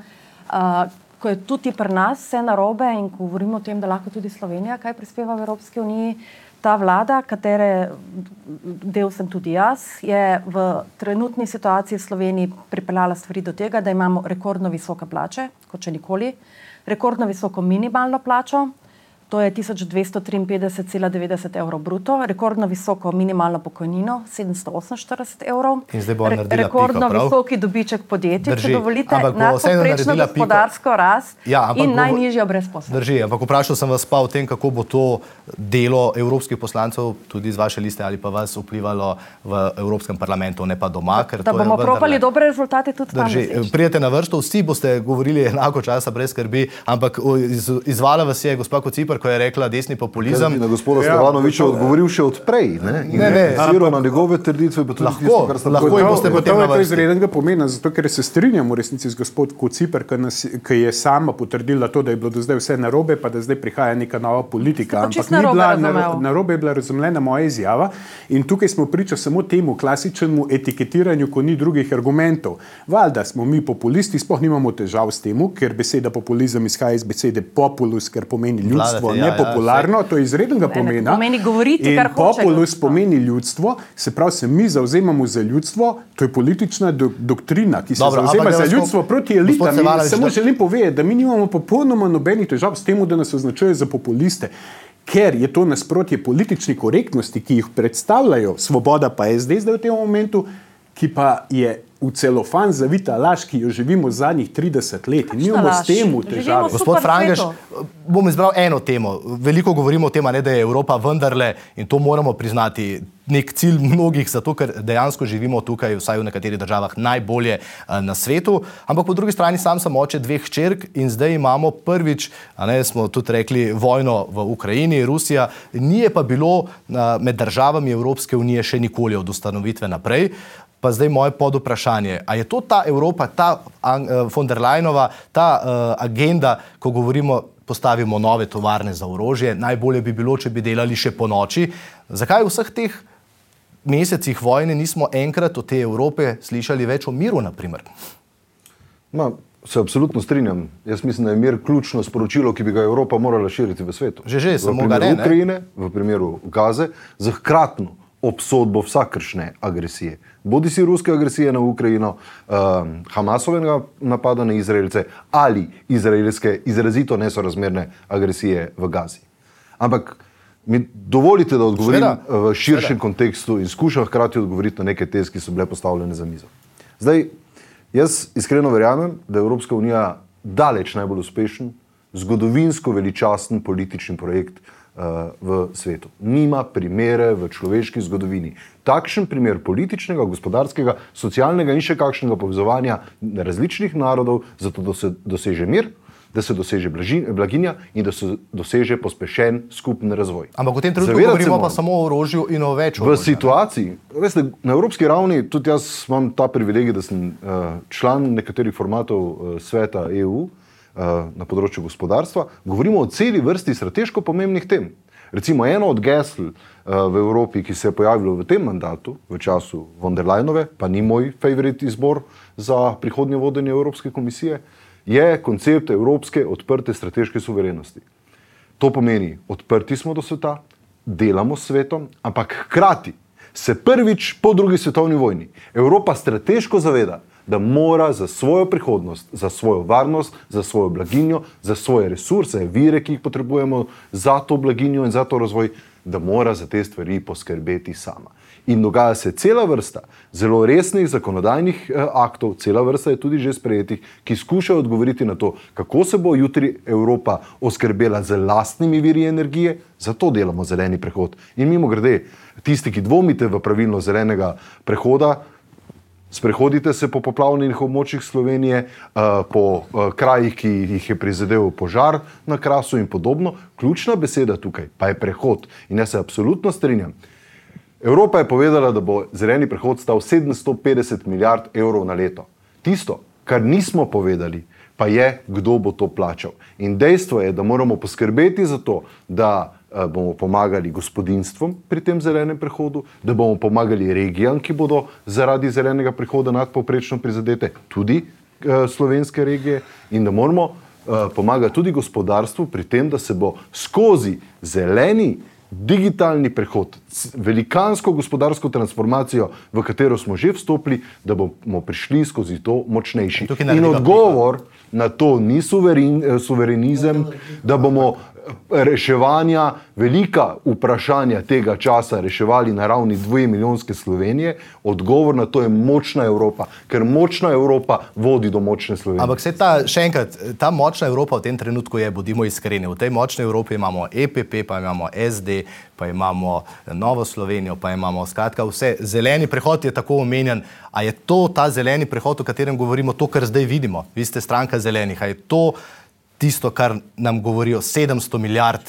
ko je tudi pri nas vse narobe in ko govorimo o tem, da lahko tudi Slovenija kaj prispeva v Evropski uniji. Ta vlada, katere del sem tudi jaz, je v trenutni situaciji v Sloveniji pripeljala stvari do tega, da imamo rekordno visoke plače, kot še nikoli, rekordno visoko minimalno plačo, to je tisoč dvesto triinpetdeset celih devetdeset evrov bruto, rekordno visoko minimalno pokojnino, sedemsto oseminštirideset evrov, Re rekordno pika, visoki dobiček podjetij, če dovolite, nadpovprečno gospodarsko rast ja, in najnižjo brezposelnost. Drži, ampak vprašal sem vas pa o tem, kako bo to delo evropskih poslancev, tudi iz vaše liste ali pa vas vplivalo v Evropskem parlamentu, ne pa doma. Ker da to bomo je propali dobre rezultate tudi tam. Drži, prijete na vrsto, vsi boste govorili enako časa, brez skrbi, ampak iz, izvala vas je gospa Kociper, ko je rekla desni populizem. Na gospoda Stevanoviča odgovoril še odprej, ne? In ne, ne. Ziro na njegove trditve, pa tudi lahko, tisto, kar ste lahko in boste potem na vrsti. To je izrednega pomena, zato ker se strinjamo resnici z gospod Kociper, ki je sama potrdila to, da je bilo do zdaj vse narobe, pa da zdaj prihaja neka nova politika. Ampak ni bila, narobe je bila razumljena moja izjava in tukaj smo priča samo temu klasičnemu etiketiranju, ko ni drugih argumentov. Valjda smo mi populisti, sploh nimamo težav s temu, ker beseda populizem izhaja iz besede populus, ker pomeni ljudstvo, ne popularno, to je izrednega pomena. Pomeni govoriti, kar hoče. Populus pomeni ljudstvo, se pravi, se mi zauzemamo za ljudstvo, to je politična do doktrina, ki se Dobro, zauzema za ljudstvo proti elitam. Samo želim povedati, da mi nimamo popolnoma nobenih težav s tem, da nas označuje za populiste, ker je to nasprotje politični korektnosti, ki jih predstavljajo Svoboda pa S D zdaj v tem momentu, ki pa je v celofan zavita laž, ki jo živimo zadnjih trideset let. In nimamo s temu težave. Gospod Frangež, bom izbral eno temo. Veliko govorimo o tem, ne, da je Evropa vendarle, in to moramo priznati, nek cilj mnogih, zato ker dejansko živimo tukaj, vsaj v nekaterih državah, najbolje na svetu. Ampak po drugi strani sam sem oče dveh hčerk in zdaj imamo prvič, a ne, smo tudi rekli, vojno v Ukrajini, Rusija. Nije pa bilo med državami Evropske unije še nikoli od ustanovitve naprej. Pa zdaj moje podvprašanje, a je to ta Evropa, ta von der Leyenova, ta uh, agenda, ko govorimo, postavimo nove tovarne za orožje, najbolje bi bilo, če bi delali še po noči. Zakaj v vseh teh mesecih vojne nismo enkrat od te Evrope slišali več o miru, na primer? Ma, se absolutno strinjam. Jaz mislim, da je mir ključno sporočilo, ki bi ga Evropa morala širiti v svetu. Že, že, samo ga ne, v primeru Ukrajine, v primeru Gaze, za hkratno obsodbo vsakršne agresije. Bodi si ruske agresije na Ukrajino, um, Hamasovega napada na Izraelce ali izraelske izrazito nesorazmerne agresije v Gazi. Ampak mi dovolite, da odgovorim Sveda. v širšem Sveda. kontekstu in skušam hkrati odgovoriti na neke teze, ki so bile postavljene za mizo. Zdaj, jaz iskreno verjamem, da je Evropska unija daleč najbolj uspešen, zgodovinsko veličasten politični projekt uh, v svetu. Nima primere v človeški zgodovini. Takšen primer političnega, gospodarskega, socialnega in še kakšnega povezovanja različnih narodov, zato da se doseže mir, da se doseže blaginja in da se doseže pospešen skupen razvoj. Ampak v tem trenutku govorimo pa samo o orožju in o več orožja. V situaciji, veste, na evropski ravni, tudi jaz imam ta privilegij, da sem uh, član nekaterih formatov uh, sveta E U uh, na področju gospodarstva, govorimo o celi vrsti strateško pomembnih tem. Recimo eno od gesl uh, v Evropi, ki se je pojavilo v tem mandatu, v času von der Leyenove, pa ni moj favorit izbor za prihodnje vodenje Evropske komisije, je koncept evropske odprte strateške suverenosti. To pomeni, odprti smo do sveta, delamo s svetom, ampak hkrati se prvič po drugi svetovni vojni Evropa strateško zaveda, da mora za svojo prihodnost, za svojo varnost, za svojo blaginjo, za svoje resurse, vire, ki jih potrebujemo za to blaginjo in za to razvoj, da mora za te stvari poskrbeti sama. In dogaja se cela vrsta zelo resnih zakonodajnih eh, aktov, cela vrsta je tudi že sprejetih, ki skušajo odgovoriti na to, kako se bo jutri Evropa oskrbela z lastnimi viri energije, zato delamo zeleni prehod. In mimo grede, tisti, ki dvomite v pravilno zelenega prehoda, sprehodite se po poplavljenih območjih Slovenije, uh, po uh, krajih, ki jih je prizadel požar na Krasu in podobno. Ključna beseda tukaj pa je prehod. In jaz se absolutno strinjam. Evropa je povedala, da bo zeleni prehod stal sedemsto petdeset milijard evrov na leto. Tisto, kar nismo povedali, pa je, kdo bo to plačal. In dejstvo je, da moramo poskrbeti za to, da bomo pomagali gospodinstvom pri tem zelenem prehodu, da bomo pomagali regijam, ki bodo zaradi zelenega prehoda nadpovprečno prizadete, tudi uh, slovenske regije, in da moramo uh, pomagati tudi gospodarstvu pri tem, da se bo skozi zeleni digitalni prehod, velikansko gospodarsko transformacijo, v katero smo že vstopili, da bomo prišli skozi to močnejši. In odgovor na to ni suverin, suverenizem, da bomo reševanja, velika vprašanja tega časa reševali na ravni dvomilijonske Slovenije. Odgovor na to je močna Evropa, ker močna Evropa vodi do močne Slovenije. Ampak se ta, še enkrat, ta močna Evropa v tem trenutku je, bodimo iskreni, v tej močni Evropi imamo E P P, pa imamo S D, pa imamo Novo Slovenijo, pa imamo skratka vse. Zeleni prehod je tako omenjen. A je to ta zeleni prehod, o katerem govorimo, to, kar zdaj vidimo? Vi ste stranka zelenih, a je to tisto, kar nam govorijo sedemsto milijard.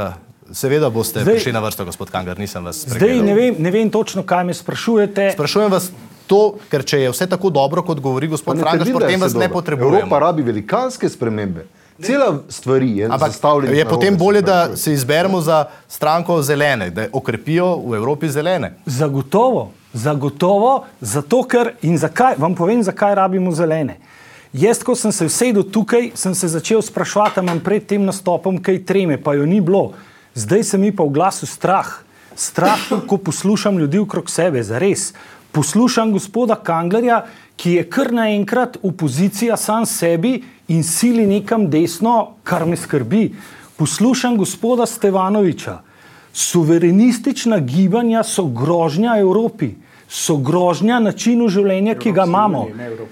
Seveda boste zdaj prišli na vrsto, gospod Kangler, nisem vas pregledal. Zdaj ne vem, ne vem točno, kaj me sprašujete. Sprašujem vas to, ker če je vse tako dobro, kot govori gospod Frangaš, potem vas ne potrebujemo. Evropa rabi velikanske spremembe. Cela stvari je zastavljena. Je potem bolje, da se izberemo za stranko zelene, da okrepijo v Evropi zelene. Zagotovo, zagotovo, zato ker, in zakaj, vam povem, zakaj rabimo zelene. Jaz, ko sem se usedel tukaj, sem se začel sprašovati, imam pred tem nastopom kaj treme, pa jo ni bilo. Zdaj se mi pa v glasu strah. Strah, ko poslušam ljudi okrog sebe, zares. Poslušam gospoda Kanglerja, ki je kar naenkrat opozicija sam sebi in sili nekam desno, kar me skrbi. Poslušam gospoda Stevanoviča. Suverenistična gibanja so grožnja Evropi. So grožnja načinu življenja, ki ga imamo.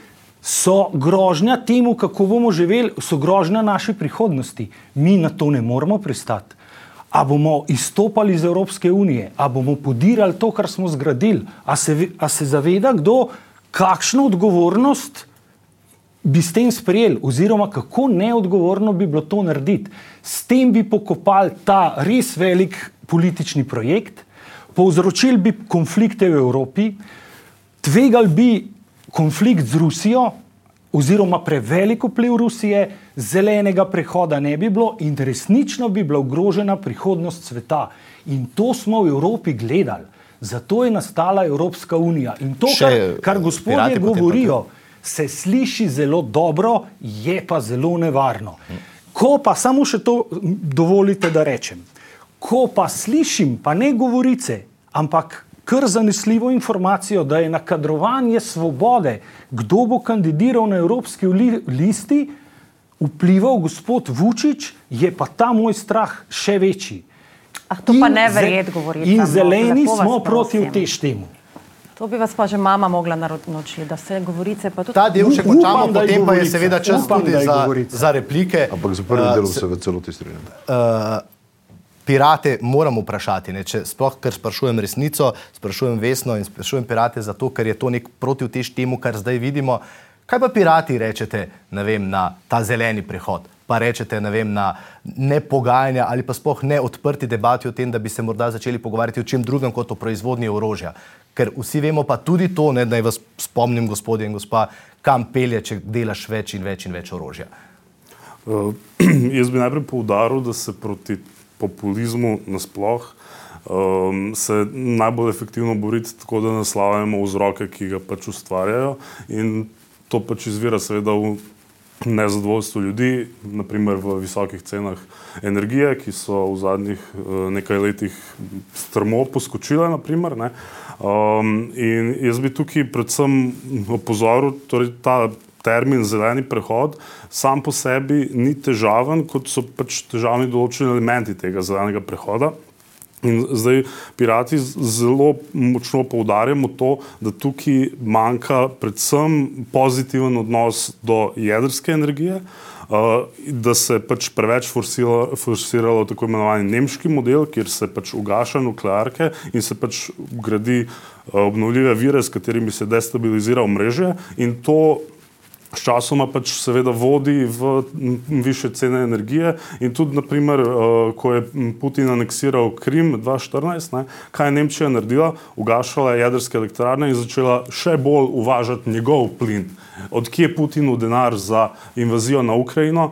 So grožnja temu, kako bomo živeli, so grožnja naše prihodnosti. Mi na to ne moramo pristati. A bomo izstopali iz Evropske unije? A bomo podirali to, kar smo zgradili? A se, a se zaveda kdo, kakšno odgovornost bi s tem sprejeli? Oziroma, kako neodgovorno bi bilo to narediti? S tem bi pokopali ta res velik politični projekt, povzročili bi konflikte v Evropi, tvegali bi konflikt z Rusijo, oziroma prevelik vpliv Rusije, zelenega prehoda ne bi bilo in resnično bi bila ogrožena prihodnost sveta. In to smo v Evropi gledali. Zato je nastala Evropska unija. In to, kar, kar gospodje govorijo, se sliši zelo dobro, je pa zelo nevarno. Ko pa, samo še to dovolite, da rečem, ko pa slišim, pa ne govorice, ampak kar zanesljivo informacijo, da je na kadrovanje Svobode, kdo bo kandidiral na evropski listi, vplival gospod Vučić, je pa ta moj strah še večji. Ah, to pa ne verjet govoriti. In zeleni smo proti utež temu. To bi vas pa že mama mogla naučiti, da se govorice pa tudi... Ta del še končamo, Upam, da je potem pa je govorica. seveda čas Upam, tudi da je za, govorica. za replike. Ampak za prvi Uh, del se- se v celoti strinjam. Uh, Pirate moram vprašati, ne, če sploh, ker sprašujem resnico, sprašujem Vesno in sprašujem Pirate zato, ker je to nek protivtež temu, kar zdaj vidimo. Kaj pa Pirati rečete, ne vem, na ta zeleni prehod? Pa rečete, ne vem, na nepogajanja ali pa sploh ne odprti debati o tem, da bi se morda začeli pogovarjati o čem drugem kot o proizvodnji orožja. Ker vsi vemo pa tudi to, ne, da vas spomnim, gospodje in gospa, kam pelje, če delaš več in več in več orožja. Uh, jaz bi najprej poudaril, da se proti populizmu nasploh um, se najbolj efektivno boriti tako, da naslavljamo vzroke, ki ga pač ustvarjajo, in to pač izvira seveda v nezadovoljstvu ljudi, naprimer v visokih cenah energije, ki so v zadnjih uh, nekaj letih strmo poskočile, naprimer, ne. Um, in jaz bi tukaj predvsem opozoril, torej ta termin zeleni prehod sam po sebi ni težaven, kot so pač težavni določeni elementi tega zelenega prehoda. In zdaj Pirati zelo močno poudarjamo to, da tukaj manjka predvsem pozitiven odnos do jedrske energije, da se pač preveč forsiralo, forsiralo tako imenovani nemški model, kjer se pač ugaša nuklearke in se pač gradi obnovljive vire, s katerimi se destabilizira omrežje, in to sčasoma pač seveda vodi v više cene energije. In tudi, naprimer, ko je Putin aneksiral Krim dva tisoč štirinajst, ne, kaj je Nemčija naredila? Ugašala je jedrske elektrarne in začela še bolj uvažati njegov plin. Od kje je Putinu denar za invazijo na Ukrajino?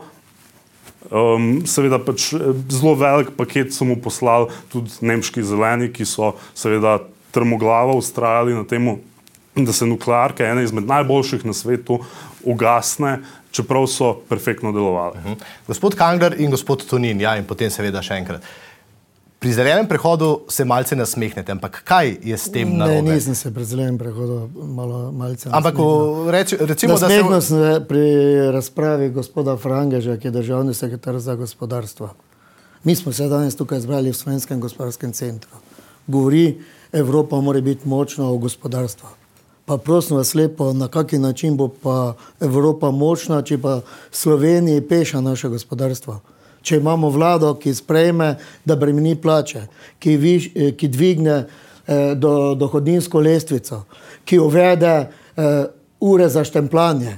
Um, seveda pač zelo velik paket so mu poslali tudi nemški zeleni, ki so seveda trmoglavo vztrajali na temu, da se nuklearke, ene izmed najboljših na svetu, ugasne, čeprav so perfektno delovali. Uh -huh. Gospod Kangler in gospod Tonin, ja, in potem seveda še enkrat. Pri zelenem prehodu se malce nasmehnete, ampak kaj je s tem narobe? Ne, nisem se pri zelenem prehodu malo, malce Ampak v, reč, recimo, da se... Nasmehnil sem se pri razpravi gospoda Frangeža, ki je državni sekretar za gospodarstvo. Mi smo se danes tukaj zbrali v Slovenskem gospodarskem centru. Govori, Evropa mora biti močna v gospodarstvu. Pa prosim vas lepo, na kaki način bo pa Evropa močna, če pa Sloveniji peša naše gospodarstvo. Če imamo vlado, ki sprejme, da bremeni plače, ki, viš, ki dvigne eh, do, dohodninsko lestvico, ki uvede eh, ure za štempljanje.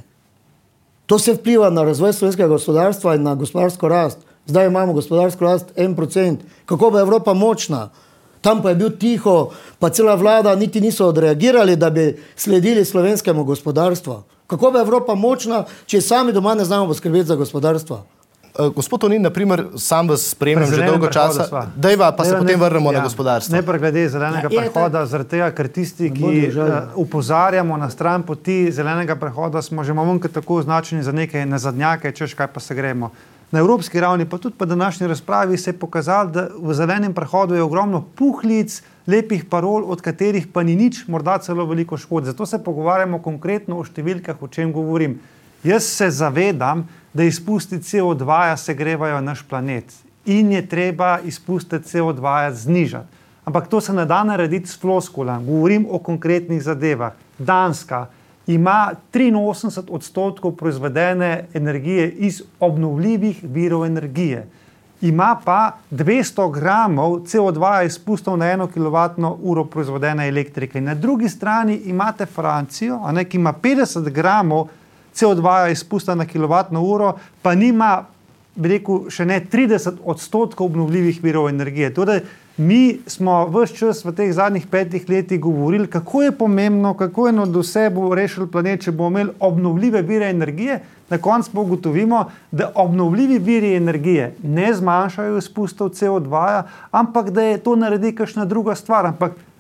To se vpliva na razvoj slovenskega gospodarstva in na gospodarsko rast. Zdaj imamo gospodarsko rast en procent. Kako bo Evropa močna? Tam pa je bil tiho, pa cela vlada niti niso odreagirali, da bi sledili slovenskemu gospodarstvu. Kako bo Evropa močna, če sami doma ne znamo poskrbeti za gospodarstvo? Uh, gospod Tonin, naprimer, sam vas spremljam že dolgo časa. Dejva, pa se ne, potem vrnemo ja, na gospodarstvo. Ne pa glede zelenega Ja, prehoda, zaradi tega, ker tisti, ki upozarjamo na stran poti zelenega prehoda, smo že malo tako označeni za neke nazadnjake, češ kaj pa se gremo. Na evropski ravni, pa tudi po današnji razpravi, se je pokazalo, da v zelenem prehodu je ogromno puhlic, lepih parol, od katerih pa ni nič, morda celo veliko škod. Zato se pogovarjamo konkretno o številkah, o čem govorim. Jaz se zavedam, da izpusti C O dva segrevajo naš planet in je treba izpuste C O dva znižati. Ampak to se ne da narediti s floskulami. Govorim o konkretnih zadevah. Danska ima triinosemdeset odstotkov proizvedene energije iz obnovljivih virov energije. Ima pa dvesto gramov C O dva izpustov na eno kilovatno uro proizvedene elektrike. Na drugi strani imate Francijo, a ne, ki ima petdeset gramov C O dva izpusta na kilovatno uro, pa nima, bi rekel, še ne trideset odstotkov obnovljivih virov energije. Torej, mi smo ves čas v teh zadnjih petih letih govorili, kako je pomembno, kako je nad vse bo rešil planet, če bomo imeli obnovljive vire energije. Na koncu pa ugotovimo, da obnovljivi viri energije ne zmanjšajo izpustov C O dva, ampak da je to naredi kakšna druga stvar. Ampak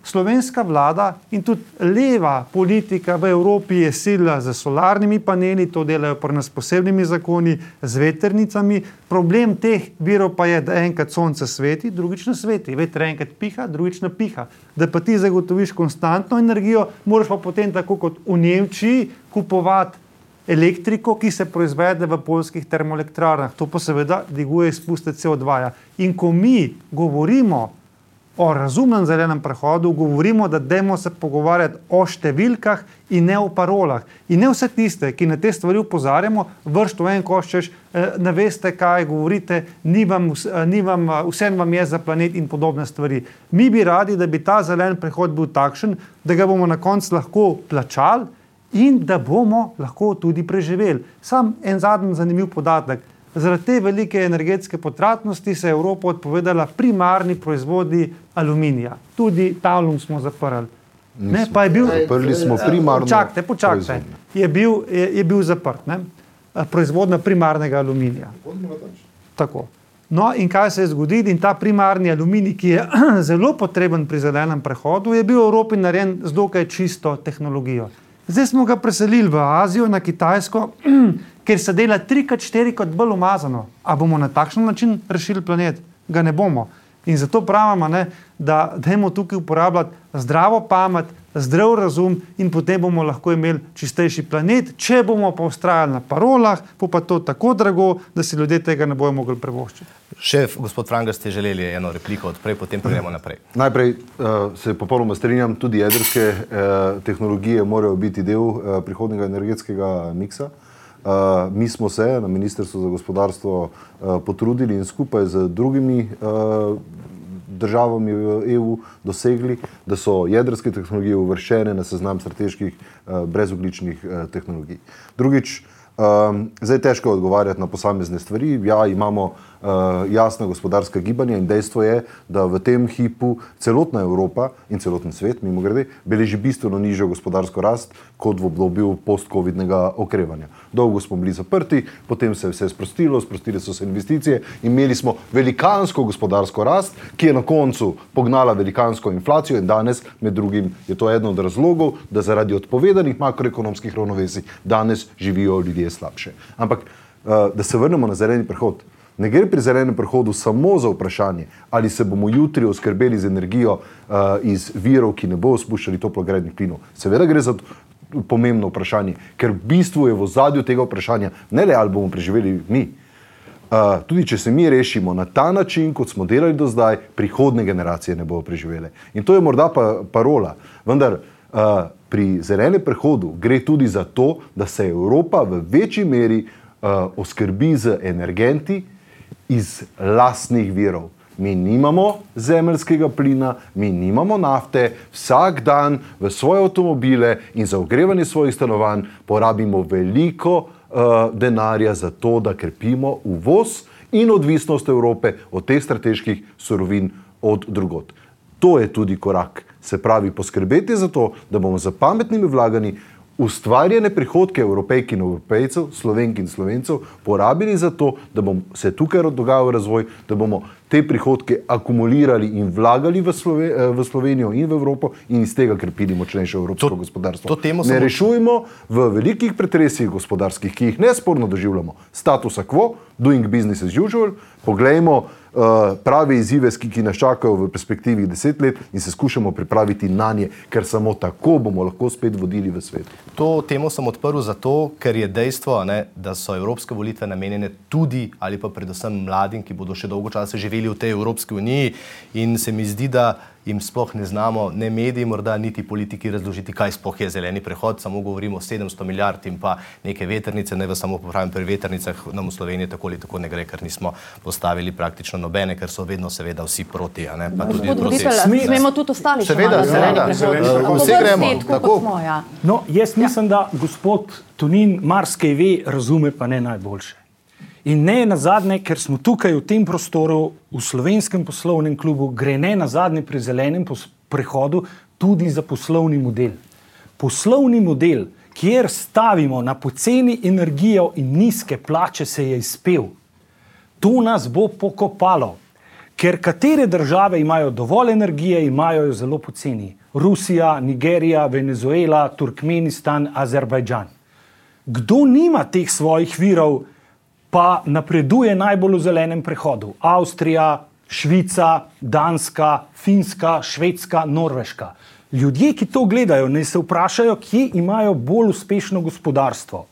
slovenska vlada in tudi leva politika v Evropi je silila z solarnimi paneli, to delajo pri nas posebnimi zakoni, z vetrnicami. Problem teh virov pa je, da enkrat sonce sveti, drugič ne sveti. Veter enkrat piha, drugič ne piha. Da pa ti zagotoviš konstantno energijo, moraš pa potem tako kot v Nemčiji kupovati elektriko, ki se proizvede v poljskih termoelektrarnah. To pa seveda dviguje izpuste C O dva. In ko mi govorimo o razumnem zelenem prehodu, govorimo, da dajmo se pogovarjati o številkah in ne o parolah. In ne vse tiste, ki na te stvari opozarjamo, vršt v en koš, češ, ne veste, kaj govorite, ni vam, ni vam, vsem vam je za planet in podobne stvari. Mi bi radi, da bi ta zelen prehod bil takšen, da ga bomo na koncu lahko plačali in da bomo lahko tudi preživeli. Sam en zadnji zanimiv podatek. Zaradi te velike energetske potratnosti se je Evropa odpovedala primarni proizvodi aluminija. Tudi Talum smo zaprli. Ne, pa je bil, zaprli smo primarno počakajte, počakajte, je bil, je, je bil zaprt, ne? Proizvodnja primarnega aluminija. Tako. No in kaj se je zgodilo? In ta primarni aluminij, ki je zelo potreben pri zelenem prehodu, je bil v Evropi narejen z dokaj čisto tehnologijo. Zdaj smo ga preselili v Azijo, na Kitajsko, ker se dela trikrat, štirikrat bolj umazano. A bomo na takšen način rešili planet? Ga ne bomo. In zato pravimo, ne, da dajmo tukaj uporabljati zdravo pamet, zdrav razum in potem bomo lahko imeli čistejši planet. Če bomo pa vztrajali na parolah, bo pa to tako drago, da si ljudje tega ne bojo mogli privoščiti. Šef, gospod Frangar, ste želeli eno repliko odprej, potem prejdemo naprej. Najprej uh, se popolnoma strinjam, tudi jedrske uh, tehnologije morajo biti del uh, prihodnjega energetskega miksa. Uh, mi smo se na Ministrstvu za gospodarstvo uh, potrudili in skupaj z drugimi uh, državami v E U dosegli, da so jedrske tehnologije uvrščene na seznam strateških uh, brezogličnih uh, tehnologij. Drugič, um, zdaj težko je odgovarjati na posamezne stvari. Ja, imamo uh, jasna gospodarska gibanja in dejstvo je, da v tem hipu celotna Evropa in celoten svet, mimogrede, beleži bistveno nižjo gospodarsko rast kot v obdobju post-covidnega okrevanja. Dolgo smo bili zaprti, potem se je vse sprostilo, sprostile so se investicije, imeli smo velikansko gospodarsko rast, ki je na koncu pognala velikansko inflacijo in danes, med drugim, je to eden od razlogov, da zaradi odpovedanih makroekonomskih ravnovesij danes živijo ljudje slabše. Ampak, da se vrnemo na zeleni prehod. Ne gre pri zelenem prehodu samo za vprašanje, ali se bomo jutri oskrbeli z energijo uh, iz virov, ki ne bodo spuščali toplogrednih plinov. Seveda gre za pomembno vprašanje, ker v bistvu je v ozadju tega vprašanja ne le, ali bomo preživeli mi. Uh, tudi če se mi rešimo na ta način, kot smo delali do zdaj, prihodne generacije ne bodo preživele. In to je morda pa parola, vendar uh, pri zelenem prehodu gre tudi za to, da se Evropa v večji meri uh, oskrbi z energenti iz lastnih virov. Mi nimamo zemeljskega plina, mi nimamo nafte, vsak dan v svoje avtomobile in za ogrevanje svojih stanovanj porabimo veliko uh, denarja za to, da krepimo uvoz in odvisnost Evrope od teh strateških surovin od drugod. To je tudi korak. Se pravi, poskrbeti za to, da bomo za pametnimi vlaganji ustvarjene prihodke Evropejk in Evropejcev, Slovenk in Slovencev, porabili za to, da bom se tukaj dogajal razvoj, da bomo te prihodke akumulirali in vlagali v, Slove, v Slovenijo in v Evropo in iz tega krepili močnejše evropsko to, gospodarstvo. To temo ne rešujemo v velikih pretresih gospodarskih, ki jih nesporno doživljamo. Statusa quo, doing business as usual, poglejmo Uh, prave izzive, ki nas čakajo v perspektivi deset let in se skušamo pripraviti na nje, ker samo tako bomo lahko spet vodili v svetu. To temo sem odprl zato, ker je dejstvo, ne, da so evropske volitve namenjene tudi ali pa predvsem mladim, ki bodo še dolgo časa živeli v tej Evropski uniji in se mi zdi, da jim sploh ne znamo, ne mediji, morda niti politiki razložiti, kaj sploh je zeleni prehod, samo govorimo o sedemsto milijard in pa neke vetrnice, ne vas samo popravim, pri vetrnicah nam v Sloveniji tako ali tako ne gre, ker nismo postavili praktično nobene, ker so vedno seveda vsi proti, a ne, pa tudi proti. Smemo tudi ostali še seveda, malo seveda, zeleni vse gremo, tako. Smo, ja. No, jaz mislim, da gospod Tonin marsikaj ve, razume pa ne najboljše. In ne nazadnje, ker smo tukaj v tem prostoru, v Slovenskem poslovnem klubu, gre ne nazadnje pri zelenem prehodu tudi za poslovni model. Poslovni model, kjer stavimo na poceni energijo in nizke plače, se je izpel. To nas bo pokopalo, Ker katere države imajo dovolj energije, imajo jo zelo poceni. Rusija, Nigerija, Venezuela, Turkmenistan, Azerbajdžan. Kdo nima teh svojih virov, pa napreduje najbolj v zelenem prehodu? Avstrija, Švica, Danska, Finska, Švedska, Norveška. Ljudje, ki to gledajo, naj se vprašajo, kje imajo bolj uspešno gospodarstvo.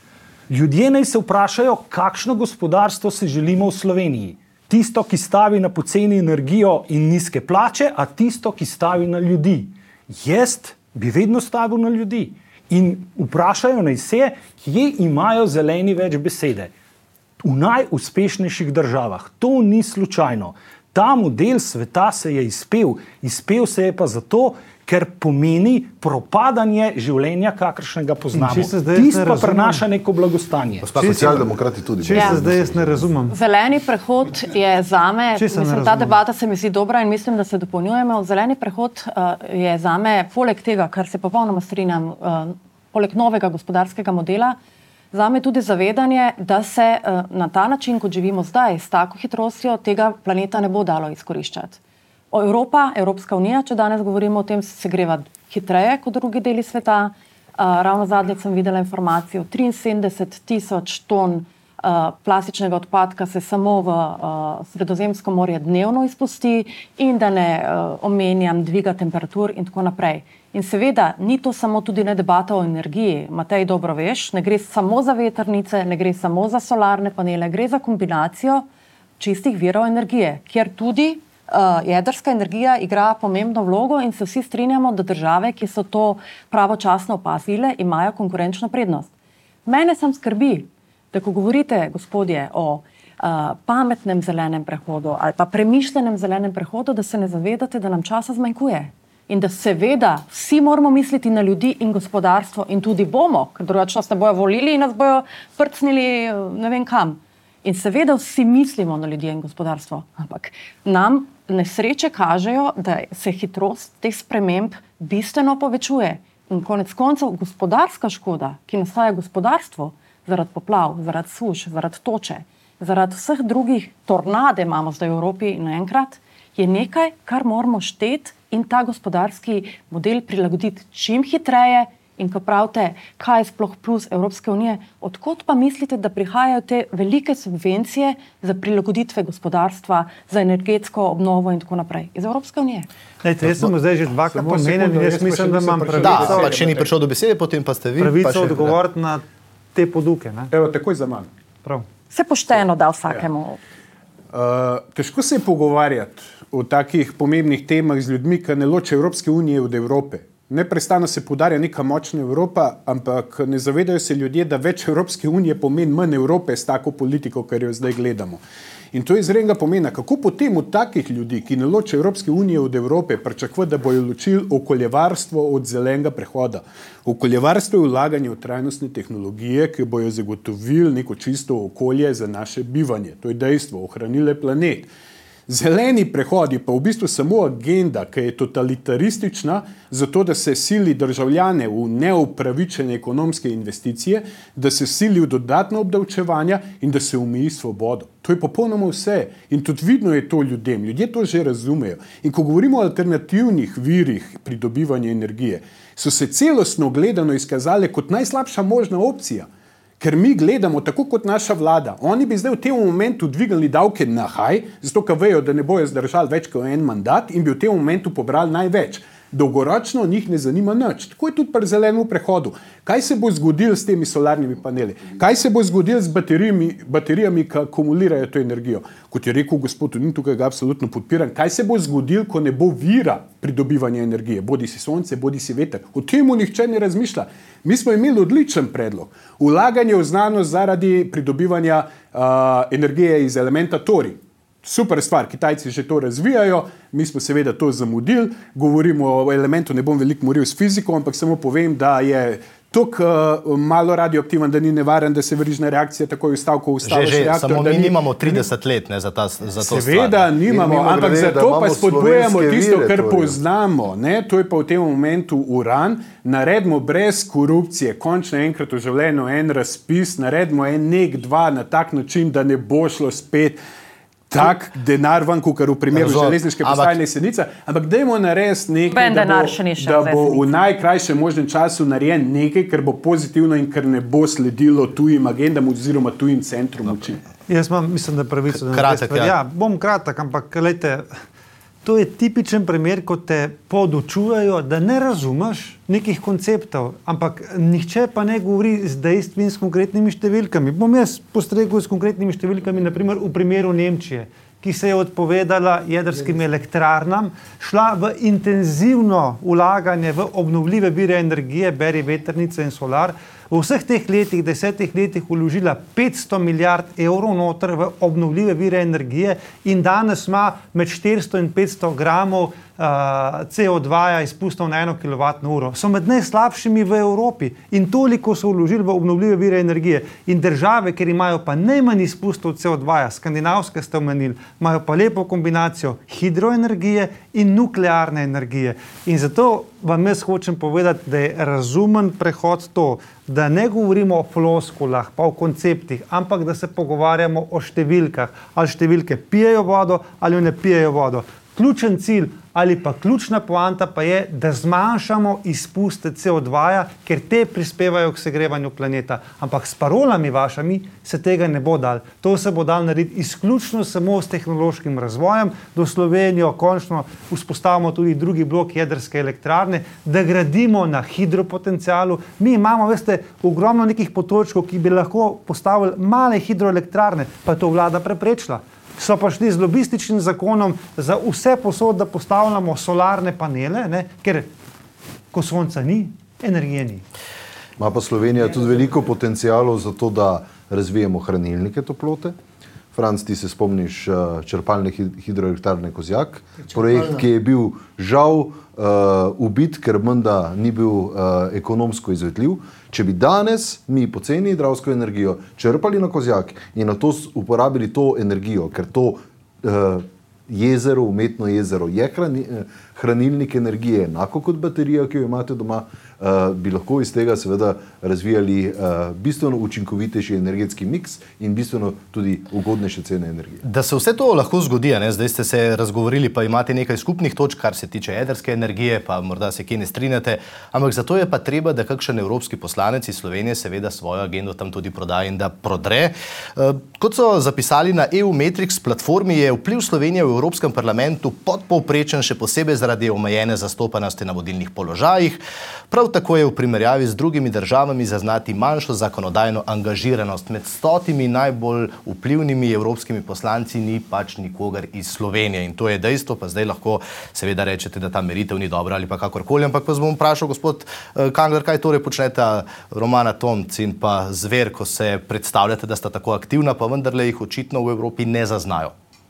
Ljudje naj se vprašajo, kakšno gospodarstvo se želimo v Sloveniji. Tisto, ki stavi na poceni energijo in nizke plače, a tisto, ki stavi na ljudi. Jaz bi vedno stavil na ljudi. In vprašajo naj se, kje imajo zeleni več besede. V najuspešnejših državah. To ni slučajno. Ta model sveta se je izpel. Izpel se je pa zato, ker pomeni propadanje življenja, kakršnega poznamo. Tisto pa prenaša neko blagostanje. Pa socialdemokrati tudi. Če se zdaj jaz ne razumem. Zeleni prehod je zame, mislim, ta debata se mi zdi dobra in mislim, da se dopolnjujemo. Zeleni prehod uh, je zame, poleg tega, kar se popolnoma strinjam, uh, poleg novega gospodarskega modela, zame tudi zavedanje, da se uh, na ta način, kot živimo zdaj, s tako hitrostjo, tega planeta ne bo dalo izkoriščati. Evropa, Evropska unija, če danes govorimo o tem, se greva hitreje kot drugi deli sveta. Uh, ravno zadnjič sem videla informacijo, triinsedemdeset tisoč ton uh, plastičnega odpadka se samo v uh, Sredozemsko morje dnevno izpusti in da ne uh, omenjam dviga temperatur in tako naprej. In seveda, ni to samo tudi ne debata o energiji. Matej, dobro veš, ne gre samo za vetrnice, ne gre samo za solarne panele, gre za kombinacijo čistih virov energije, kjer tudi Uh, jedrska energija igra pomembno vlogo in se vsi strinjamo, da države, ki so to pravočasno opazile, imajo konkurenčno prednost. Mene sam skrbi, da ko govorite, gospodje, o uh, pametnem zelenem prehodu ali pa premišljenem zelenem prehodu, da se ne zavedate, da nam časa zmanjkuje. In da seveda vsi moramo misliti na ljudi in gospodarstvo in tudi bomo, ker drugače nas ne bojo volili in nas bojo prcnili ne vem kam. In seveda vsi mislimo na ljudi in gospodarstvo, ampak nam nesreče kažejo, da se hitrost teh sprememb bistveno povečuje. In konec koncev gospodarska škoda, ki nastaja gospodarstvo zaradi poplav, zaradi suš, zaradi toče, zaradi vseh drugih tornade imamo zdaj v Evropi naenkrat, je nekaj, kar moramo šteti in ta gospodarski model prilagoditi čim hitreje. In ko pravite, kaj je sploh plus Evropske unije, odkot pa mislite, da prihajajo te velike subvencije za prilagoditve gospodarstva, za energetsko obnovo in tako naprej? Iz Evropske unije. Lejte, jaz sem zdaj že dvakrat pomenil in jaz mislim, da imam pravico. Da, pa če ni prišel do besede, potem pa ste vi. Pravico odgovoriti na te poduke. Ne? Evo, takoj za manj. Prav. Se pošteno da vsakemu. Uh, težko se je pogovarjati o takih pomembnih temah z ljudmi, ki ne loče Evropske unije od Evrope. Neprestano se poudarja neka močna Evropa, ampak ne zavedajo se ljudje, da več Evropske unije pomeni manj Evrope s tako politiko, kar jo zdaj gledamo. In to je izrednega pomena, kako potem od takih ljudi, ki ne loče Evropske unije od Evrope, pričakuje, da bojo ločili okoljevarstvo od zelenega prehoda. Okoljevarstvo je vlaganje v trajnostne tehnologije, ki bojo zagotovili neko čisto okolje za naše bivanje. To je dejstvo, ohranile planet. Zeleni prehod je pa v bistvu samo agenda, ki je totalitaristična, zato da se sili državljane v neupravičene ekonomske investicije, da se sili v dodatno obdavčevanja in da se omeji svobodo. To je popolnoma vse in tudi vidno je to ljudem. Ljudje to že razumejo. In ko govorimo o alternativnih virih pridobivanja energije, so se celostno gledano izkazale kot najslabša možna opcija. Ker mi gledamo tako kot naša vlada. Oni bi zdaj v tem momentu dvignili davke na haj, zato ker vejo, da ne bojo zdržali več kot en mandat in bi v tem momentu pobrali največ. Dolgoročno njih ne zanima nič. Tako je tudi pri zelenem prehodu. Kaj se bo zgodilo s temi solarnimi paneli? Kaj se bo zgodilo z baterijami, baterijami, ki akumulirajo to energijo? Kot je rekel gospod Tonin, tukaj ga absolutno podpiram. Kaj se bo zgodilo, ko ne bo vira pridobivanja energije? Bodi si sonce, bodi si veter. O tem nihče ne razmišlja. Mi smo imeli odličen predlog. Vlaganje v znanost zaradi pridobivanja uh, energije iz elementa tori. Super stvar, Kitajci že to razvijajo, mi smo seveda to zamudili, govorimo o elementu, ne bom veliko moril s fiziko, ampak samo povem, da je toliko uh, malo radioaktiven, da ni nevaren, da se verižna reakcija takoj ustavi, ko ustaviš reaktor. Samo mi ni, nimamo trideset let ne, za, ta, za to seveda stvar. nimamo, ampak grede, zato pa spodbujamo tisto, kar poznamo. Ne? To je pa v tem momentu uran. Naredimo brez korupcije, končno enkrat v življenju en razpis, naredimo en nek dva na tak način, da ne bo šlo spet. tak denar ven, kot v primeru Razumem. železniške Ampak- postajne Senica, ampak dajmo narediti nekaj, Noben da denar bo, še ni šel da za bo v Jesenico. najkrajšem možnem času narejen nekaj, kar bo pozitivno in kar ne bo sledilo tujim agendam oziroma tujim centrom moči. Jaz imam, mislim, da pravico, da Kratek, naredim stvari. ja. Ja, bom kratek, ampak glejte, to je tipičen primer, ko te podučujejo, da ne razumeš nekih konceptov, ampak nihče pa ne govori z dejstvi in s konkretnimi številkami. Bom jaz postregel s konkretnimi številkami, naprimer v primeru Nemčije, ki se je odpovedala jedrskim elektrarnam, šla v intenzivno vlaganje v obnovljive vire energije, beri vetrnice in solar, v vseh teh letih, desetih letih vložila petsto milijard evrov noter v obnovljive vire energije in danes ima med štiristo in petsto gramov uh, C O dva izpustov na eno kilovatno uro. So med najslabšimi v Evropi in toliko so vložili v obnovljive vire energije. In države, ker imajo pa najmanj izpustov C O dva, skandinavske ste omenili, imajo pa lepo kombinacijo hidroenergije in nuklearne energije. In zato vam jaz hočem povedati, da je razumen prehod to, da ne govorimo o floskulah, pa o konceptih, ampak da se pogovarjamo o številkah. Ali številke pijejo vodo, ali ne pijejo vodo. Ključen cilj ali pa ključna poanta pa je, da zmanjšamo izpuste C O dva, ker te prispevajo k segrevanju planeta. Ampak s parolami vašami se tega ne bo dal. To se bo dal narediti izključno samo s tehnološkim razvojem. Do Slovenijo končno vzpostavimo tudi drugi blok jedrske elektrarne, da gradimo na hidropotencialu. Mi imamo, veste, ogromno nekih potočkov, ki bi lahko postavili male hidroelektrarne, pa je to vlada preprečila. So pa šli z lobističnim zakonom za vse posod, da postavljamo solarne panele, ne? Ker ko sonca ni, energije ni. Ima pa Slovenija tudi veliko potencijalov za to, da razvijemo hranilnike toplote. Franc, ti se spomniš uh, črpalne hidroelektrarne Kozjak, projekt, ki je bil žal uh, ubit, ker menda ni bil uh, ekonomsko izvedljiv. Če bi danes mi poceni dravsko energijo črpali na Kozjak in na to uporabili to energijo, ker to uh, jezero, umetno jezero je hrani, hranilnik energije, enako kot baterija, ki jo imate doma, uh, bi lahko iz tega seveda razvijali uh, bistveno učinkovitejši energetski miks in bistveno tudi ugodnejše cene energije. Da se vse to lahko zgodi, ne? Zdaj ste se razgovorili, pa imate nekaj skupnih točk, kar se tiče jedrske energije, pa morda se kje ne strinjate, ampak zato je pa treba, da kakšen evropski poslanec iz Slovenije seveda svojo agendo tam tudi prodaja in da prodre. Uh, kot so zapisali na E U Matrix platformi, je vpliv Slovenije v Evropskem parlamentu podpovprečen, še posebej zaradi omejene zastopanosti na vodilnih položajih. Prav tako je v primerjavi z drugimi državami zaznati manjšo zakonodajno angažiranost. Med stotimi najbolj vplivnimi evropskimi poslanci ni pač nikogar iz Slovenije. In to je dejstvo, pa zdaj lahko seveda rečete, da ta meritev ni dobra ali pa kakorkoli, ampak vas bom vprašal, gospod Kangler, kaj torej počneta Romana Tomc in pa Zver, ko se predstavljate, da sta tako aktivna, pa vendarle jih očitno v Evropi ne zaznajo.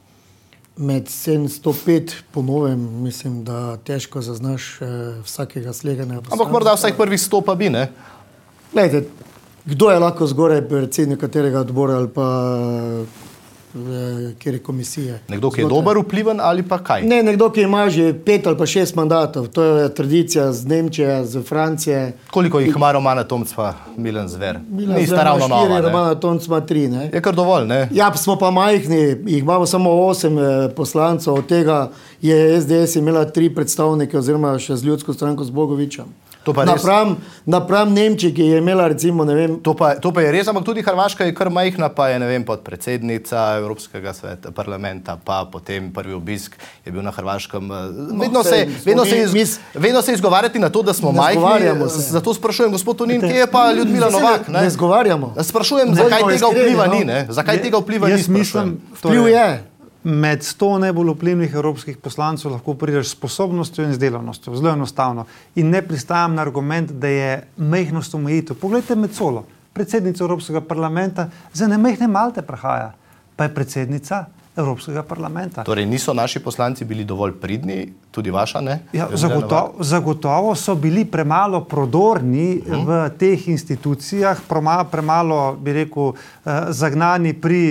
Med sedemsto pet, po novem, mislim, da težko zaznaš eh, vsakega sleganja. Ampak morda vsaj prvih sto pa bi, ne? Glejte, kdo je lahko zgoraj predsednik katerega odbora ali pa kjer je komisije? Nekdo, ki je dober, vpliven ali pa kaj? Ne, nekdo, ki ima že pet ali pa šest mandatov. To je tradicija z Nemčije, z Francije. Koliko jih ima Romana Tomc pa Milan Zver? Milan Nista Zver ima ravno štiri, nova, ne? Romana Tomc ima tri, ne? Je kar dovolj, ne? Ja, smo pa majhni, jih imamo samo osem eh, poslancev, od tega je S D S imela tri predstavnike oziroma še z ljudsko stranko z Bogovičem. To pa res- Napram, napram Nemčiji, ki je imela recimo, ne vem, To pa, to pa je res, ampak tudi Hrvaška je kar majhna, pa je, ne vem, podpredsednica Evropskega sveta, parlamenta, pa potem prvi obisk je bil na Hrvaškem. Vedno, sej, se, vedno, se, iz, mis- vedno se izgovarjati na to, da smo Ne majhni, zgovarjamo se. zato sprašujem, gospod Tonin, kje je pa Ljudmila se Novak? ne, ne zgovarjamo. Sprašujem, Ne, zakaj no, tega iskreni, vpliva no. ni, ne? Zakaj tega vpliva ni, Jaz sprašujem. mislim, Vpliv je. med sto najbolj vplivnih evropskih poslancev lahko prideš s sposobnostjo in z delavnostjo, zelo enostavno. In ne pristajam na argument, da je majhnost omejitev. Poglejte Mecolo, predsednica Evropskega parlamenta, za ne majhne Malte prahaja, pa je predsednica Evropskega parlamenta. Torej, niso naši poslanci bili dovolj pridni, tudi vaša, ne? Ja, Ljudmila zagotovo, zagotovo so bili premalo prodorni uh -huh. v teh institucijah, premalo, premalo bi rekel, eh, zagnani pri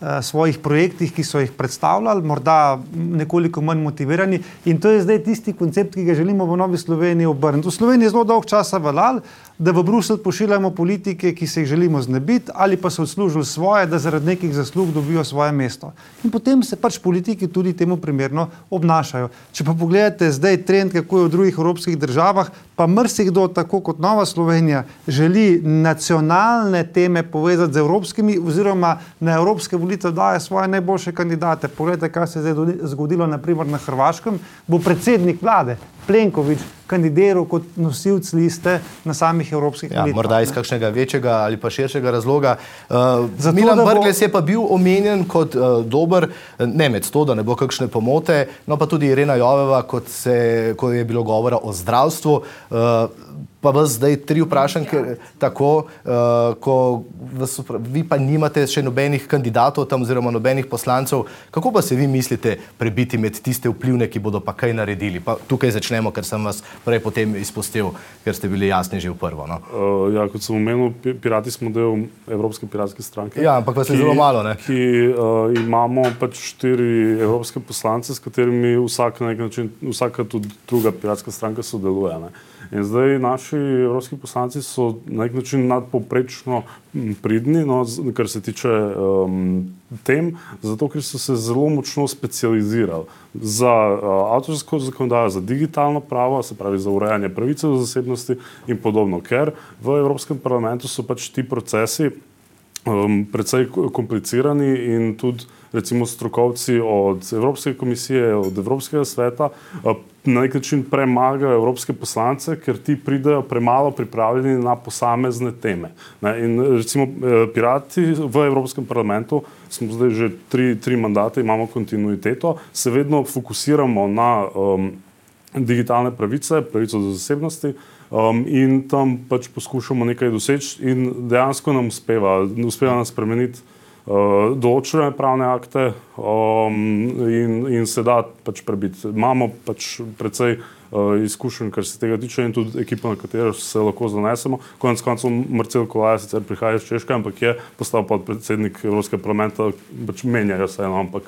svojih projektih, ki so jih predstavljali, morda nekoliko manj motivirani. In to je zdaj tisti koncept, ki ga želimo v Novi Sloveniji obrniti. V Sloveniji je zelo dolg časa veljalo, da v Bruselj pošiljamo politike, ki se jih želimo znebiti, ali pa so odslužili svoje, da zaradi nekih zaslug dobijo svoje mesto. In potem se pač politiki tudi temu primerno obnašajo. Če pa pogledate zdaj trend, kako je v drugih evropskih državah, pa marsikdo, tako kot Nova Slovenija, želi nacionalne teme povezati z evropskimi oziroma na evropske volitve daje svoje najboljše kandidate. Poglejte, kaj se je zdaj zgodilo naprimer na Hrvaškem, bo predsednik vlade Plenković kandidiral kot nosilc liste na samih evropskih ja, volitvah. Morda iz kakšnega večjega ali pa širšega razloga. Uh, Zato, Milan Brglez bo... je pa bil omenjen kot uh, dober Nemec, to, da ne bo kakšne pomote, no pa tudi Irena Joveva, kot se, ko je bilo govora o zdravstvu. Uh, Pa vas zdaj tri vprašam, ker tako, uh, ko vas, vi pa nimate še nobenih kandidatov tam oziroma nobenih poslancev, kako pa se vi mislite prebiti med tiste vplivne, ki bodo pa kaj naredili? Pa tukaj začnemo, ker sem vas prej potem izpustil, ker ste bili jasni že v prvo. No? Uh, ja, kot sem omenil, Pirati smo del Evropske piratske stranke. Ja, ampak vas je zelo malo, ne? Ki uh, imamo pač štiri evropske poslance, s katerimi vsak na nek način, vsaka tudi druga piratska stranka sodeluje. Ne? In zdaj naši evropski poslanci so na nek način nadpovprečno pridni, no, kar se tiče um, tem, zato ker so se zelo močno specializirali za uh, avtorsko zakonodajo, za digitalno pravo, se pravi za urejanje pravice do zasebnosti in podobno, ker v Evropskem parlamentu so pač ti procesi um, precej komplicirani in tudi recimo strokovci od Evropske komisije, od Evropskega sveta na nek način premagajo evropske poslance, ker ti pridejo premalo pripravljeni na posamezne teme. In recimo Pirati v Evropskem parlamentu smo zdaj že tri, tri mandate, imamo kontinuiteto, se vedno fokusiramo na um, digitalne pravice, pravico do zasebnosti um, in tam pač poskušamo nekaj doseči in dejansko nam uspeva, uspeva nas spremeniti Uh, določene pravne akte um, in, in se da pač prebiti. Imamo pač precej uh, izkušenj, kar se tega tiče in tudi ekipa, na katero se lahko zanesemo. Konec koncev Marcel Kolaja sicer prihaja iz Češke, ampak je postal podpredsednik Evropskega parlamenta, pač menjajo se, no, ampak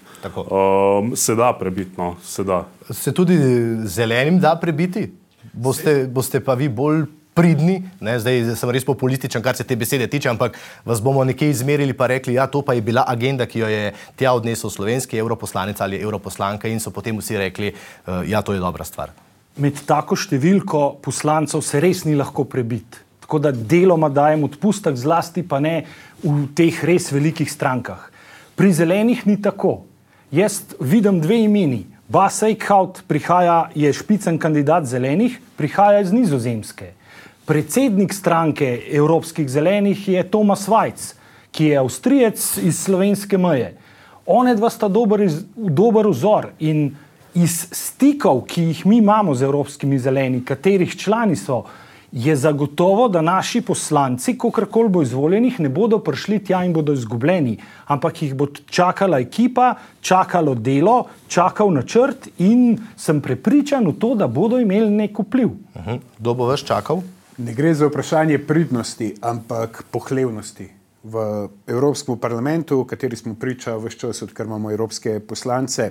um, se da prebiti, no, se da. Se tudi zelenim da prebiti? Boste, boste pa vi bolj pridni, ne, zdaj sem res populističen, kar se te besede tiče, ampak vas bomo nekje izmerili pa rekli, ja, to pa je bila agenda, ki jo je tja odnesel slovenski europoslanec ali europoslanka in so potem vsi rekli, uh, ja, to je dobra stvar. Med tako številko poslancev se res ni lahko prebiti. Tako da deloma dajem odpustek, zlasti pa ne v teh res velikih strankah. Pri zelenih ni tako. Jaz vidim dve imeni. Bas Eickhout prihaja, je špicen kandidat zelenih, prihaja iz Nizozemske. Predsednik stranke Evropskih zelenih je Thomas Vajc, ki je Avstrijec iz slovenske meje. Onedva sta dober, dober vzor in iz stikov, ki jih mi imamo z Evropskimi zeleni, katerih člani so, je zagotovo, da naši poslanci, kolikor bo izvoljenih, ne bodo prišli tja in bodo izgubljeni, ampak jih bo čakala ekipa, čakalo delo, čakal načrt in sem prepričan v to, da bodo imeli nek vpliv. Uh-huh. Kdo bo vas čakal? Ne gre za vprašanje pridnosti, ampak pohlevnosti. V Evropskem parlamentu, v kateri smo priča ves čas, odkar imamo evropske poslance,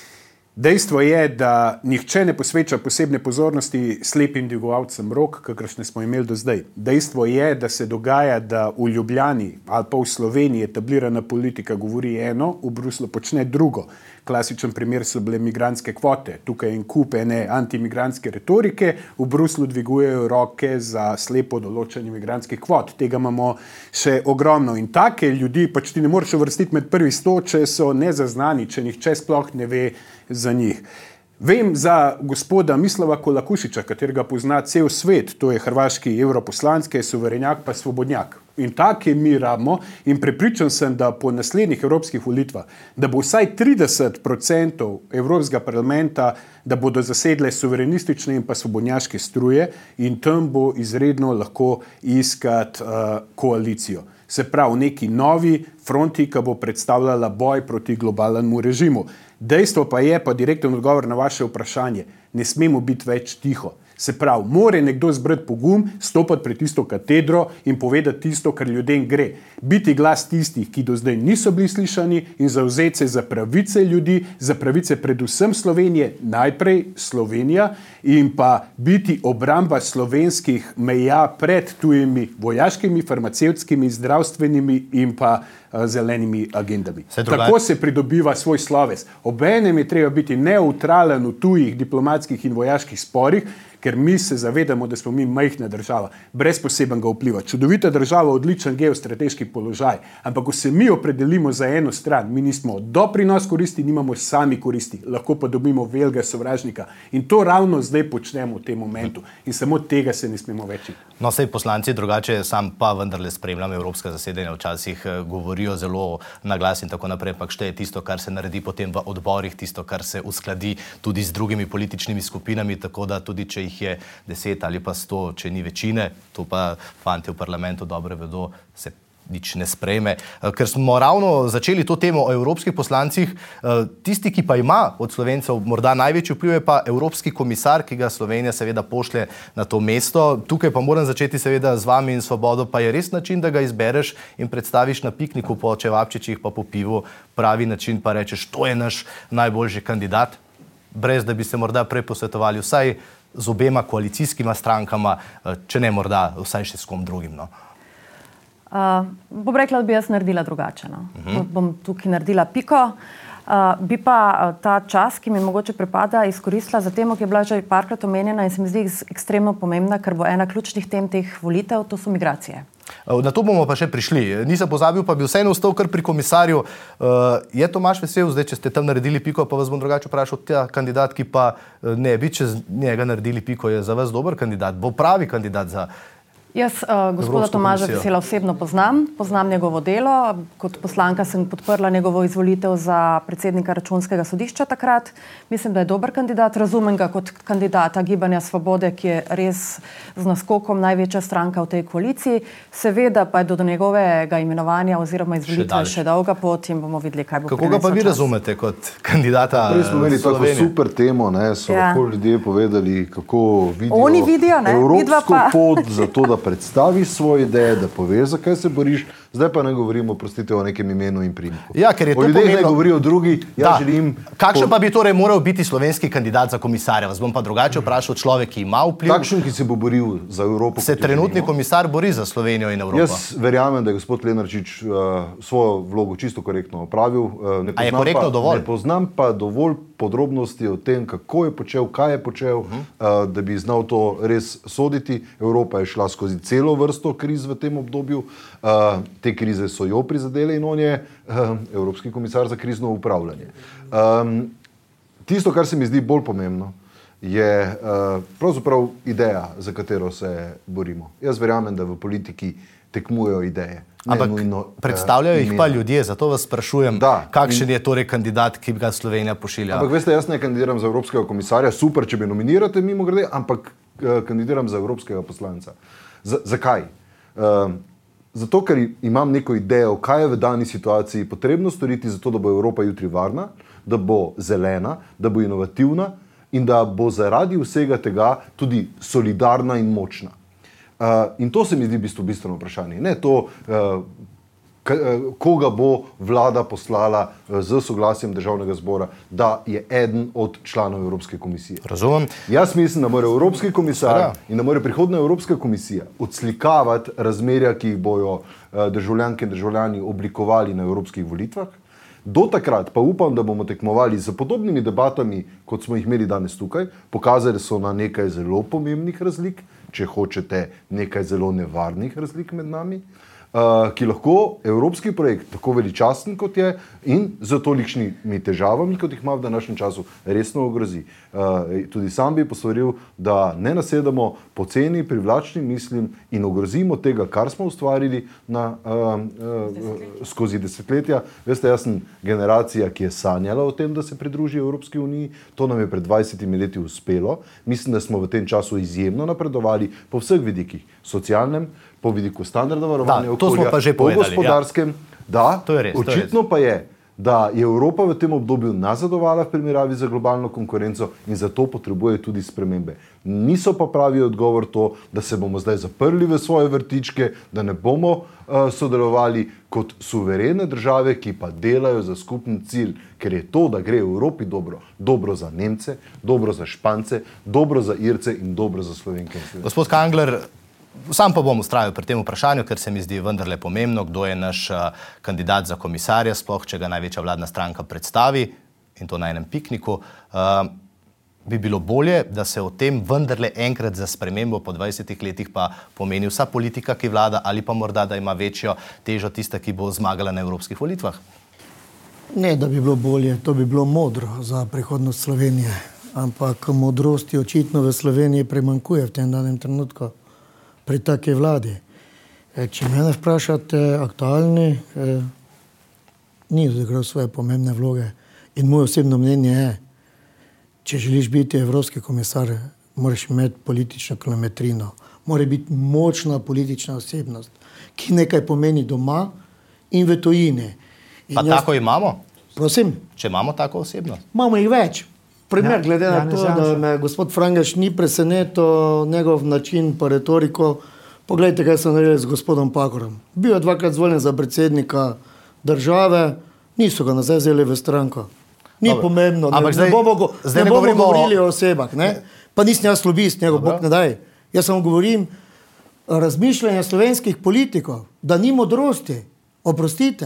dejstvo je, da nihče ne posveča posebne pozornosti slepim dvigovalcem rok, kakršne smo imeli do zdaj. Dejstvo je, da se dogaja, da v Ljubljani ali pa v Sloveniji etablirana politika govori eno, v Bruslju počne drugo. Klasičen primer so bile migrantske kvote. Tukaj je en kup ene antimigrantske retorike, v Bruslju dvigujejo roke za slepo določanje migrantskih kvot. Tega imamo še ogromno. In take ljudi pač ti ne moreš uvrstiti med prvi sto, če so nezaznani, če nihče sploh ne ve za njih. Vem za gospoda Mislava Kolakušiča, katerega pozna cel svet, to je hrvaški europoslanec, je suverenjak pa svobodnjak. In take mi rabimo in prepričan sem, da po naslednjih evropskih volitvah, da bo vsaj trideset procentov Evropskega parlamenta, da bodo zasedle suverenistične in pa svobodnjaške struje in tam bo izredno lahko iskati uh, koalicijo. Se pravi, neki novi fronti, ki bo predstavljala boj proti globalnemu režimu. Dejstvo pa je, pa direkten odgovor na vaše vprašanje, ne smemo biti več tiho. Se pravi, more nekdo zbrati pogum, stopiti pred tisto katedro in povedati tisto, kar ljudem gre. Biti glas tistih, ki do zdaj niso bili slišani in zavzeti se za pravice ljudi, za pravice predvsem Slovenije, najprej Slovenija, in pa biti obramba slovenskih meja pred tujimi vojaškimi, farmacevtskimi, zdravstvenimi in pa uh, zelenimi agendami. Se Tako se pridobiva svoj sloves. Obenem je treba biti neutralen v tujih diplomatskih in vojaških sporih, ker mi se zavedamo, da smo mi majhna država, brez posebenega vpliva. Čudovita država, odličen geostrateški položaj, ampak ko se mi opredelimo za eno stran, mi nismo doprinos koristi, nimamo sami koristi, lahko pa dobimo velikega sovražnika. In to ravno zdaj počnemo v tem momentu. In samo tega se ne smemo več. No, sej poslanci drugače, sam pa vendarle spremljam evropska zasedanja, včasih govorijo zelo na glas in tako naprej, ampak šteje tisto, kar se naredi potem v odborih, tisto, kar se uskladi tudi z drugimi političnimi skupinami, tako da tudi če jih je deset ali pa sto, če ni večine, to pa fanti v parlamentu dobro vedo, se nič ne sprejme. Ker smo ravno začeli to temo o evropskih poslancih, tisti, ki pa ima od Slovencev morda največji vpliv, je pa evropski komisar, ki ga Slovenija seveda pošlje na to mesto. Tukaj pa moram začeti seveda z vami in Svobodo, pa je res način, da ga izbereš in predstaviš na pikniku po čevapčičih pa po pivu, pravi način, pa rečeš, to je naš najboljši kandidat, brez da bi se morda prej posvetovali vsaj z obema koalicijskima strankama, če ne morda vsaj še s kom drugim. No? Uh, bom rekla, da bi jaz naredila drugače. No? Uh-huh. Bom tukaj naredila piko. Uh, bi pa uh, ta čas, ki mi mogoče pripada, izkoristila za temo, ki je bila že parkrat omenjena in se mi zdi ekstremno pomembna, ker bo ena ključnih tem teh volitev, to so migracije. Na to bomo pa še prišli. Nisem pozabil, pa bi vseeno ostal kar pri komisarju. Uh, je Tomaž Vesel, zdaj, če ste tam naredili piko, pa vas bom drugače vprašal, ta kandidat, ki pa ne bi čez njega naredili piko, je za vas dober kandidat, bo pravi kandidat za Jaz uh, gospoda Tomaža Vesela osebno poznam, poznam njegovo delo. Kot poslanka sem podprla njegovo izvolitev za predsednika Računskega sodišča takrat. Mislim, da je dober kandidat. Razumem ga kot kandidata Gibanja Svobode, ki je res z naskokom največja stranka v tej koaliciji. Seveda pa je do njegovega imenovanja oziroma izvolitve še, še dolga pot in bomo videli, kaj bo. Kako ga pa vi čas. razumete kot kandidata Slovenije? Prej smo imeli tako super temo, ne, so ja. lahko ljudje povedali, kako vidijo, Oni vidijo ne? evropsko pot za to, da predstaviš svoje ideje, da poveš, zakaj se boriš. Zdaj pa ne govorimo, prostite, o nekem imenu in primku. Ja, ker je o to ljudeh pomembno. ne govorijo drugi, ja želim... Kakšen pa bi torej moral biti slovenski kandidat za komisarja? Vas bom pa drugače vprašal, človek, ki ima vpliv. Takšen, ki se bo boril za Evropo. Se trenutni komisar bori za Slovenijo in Evropo? Jaz verjamem, da je gospod Lenarčič uh, svojo vlogo čisto korektno opravil. Uh, ne A je korektno pa, dovolj? Ne poznam pa dovolj podrobnosti o tem, kako je počel, kaj je počel, uh-huh. uh, da bi znal to res soditi. Evropa je šla skozi celo vrsto kriz v tem obdobju. Uh, te krize so jo prizadele in on je uh, Evropski komisar za krizno upravljanje. Um, tisto, kar se mi zdi bolj pomembno, je uh, pravzaprav ideja, za katero se borimo. Jaz verjamem, da v politiki tekmujejo ideje. Ampak nujno, predstavljajo uh, jih pa ljudje, zato vas sprašujem, da, kakšen in, je torej kandidat, ki ga Slovenija pošilja. Ampak veste, jaz ne kandidiram za evropskega komisarja, super, če me nominirate, mimo grede, ampak uh, kandidiram za evropskega poslanca. Z, zakaj? Uh, zato, ker imam neko idejo, kaj je v dani situaciji potrebno storiti, zato, da bo Evropa jutri varna, da bo zelena, da bo inovativna in da bo zaradi vsega tega tudi solidarna in močna. Uh, in to se mi zdi bistvo, bistveno vprašanje. Ne to, uh, k, uh, koga bo vlada poslala uh, z soglasjem državnega zbora, da je eden od članov Evropske komisije. Razumem. Jaz mislim, da mora Evropski komisar ja. in da mora prihodna Evropska komisija odslikavati razmerja, ki jih bojo uh, državljanke in državljani oblikovali na evropskih volitvah. Do takrat pa upam, da bomo tekmovali z podobnimi debatami, kot smo jih imeli danes tukaj. Pokazali so na nekaj zelo pomembnih razlik, če hočete nekaj zelo nevarnih razlik med nami, uh, ki lahko evropski projekt, tako veličasten kot je in z tolikšnimi težavami, kot jih ima v današnjem času, resno ogrozi. Uh, tudi sam bi posvaril, da ne nasedamo poceni, privlačnim mislim in ogrozimo tega, kar smo ustvarili na, uh, uh, skozi desetletja. Veste, jaz sem generacija, ki je sanjala o tem, da se pridruži Evropski uniji. To nam je pred dvajsetimi leti uspelo. Mislim, da smo v tem času izjemno napredovali po vseh vidikih. Socialnem, po vidiku standarda varovanja okolja, po gospodarskem. Ja. Da, to je res, očitno to je res. pa je, da je Evropa v tem obdobju nazadovala v primerjavi za globalno konkurenco in zato potrebuje tudi spremembe. Niso pa pravi odgovor to, da se bomo zdaj zaprli v svoje vrtičke, da ne bomo uh, sodelovali kot suverene države, ki pa delajo za skupni cilj, ker je to, da gre Evropi dobro, dobro za Nemce, dobro za Špance, dobro za Irce in dobro za Slovenke in Slovence. Gospod Kangler, sam pa bom ustrajal pri tem vprašanju, ker se mi zdi vendarle pomembno, kdo je naš uh, kandidat za komisarja, sploh če ga največja vladna stranka predstavi, in to na enem pikniku. Uh, bi bilo bolje, da se o tem vendarle enkrat za spremembo po dvajsetih letih pa pomeni vsa politika, ki vlada, ali pa morda, da ima večjo težo tista, ki bo zmagala na evropskih volitvah? Ne, da bi bilo bolje, to bi bilo modro za prihodnost Slovenije, ampak modrosti očitno v Sloveniji premankuje v tem danem trenutku pri take vladi. E, če mene vprašate, aktualni e, ni odigral svoje pomembne vloge in moje osebno mnenje je, če želiš biti evropski komisar, moraš imeti politično kilometrino, mora biti močna politična osebnost, ki nekaj pomeni doma in v tujini. In pa jaz, tako imamo? Prosim? Če imamo tako osebnost? Imamo jih več. Primer, Ja, glede na Janez to, da Janša. me gospod Frangež ni presenetil njegov način pa retoriko. Poglejte, kaj so naredili z gospodom Pahorom. Bil je dvakrat zvoljen za predsednika države, niso ga nazaj vzeli v stranko. Ni Dobro. pomembno, ne, Ampak ne zdaj- bomo, go, zdaj ne ne bomo govorimo o- govorili o osebah. Ne? Pa nisem jaz lobist, njegov Dobro. Bog ne daj. Jaz samo govorim razmišljanje slovenskih politikov, da ni modrosti, oprostite,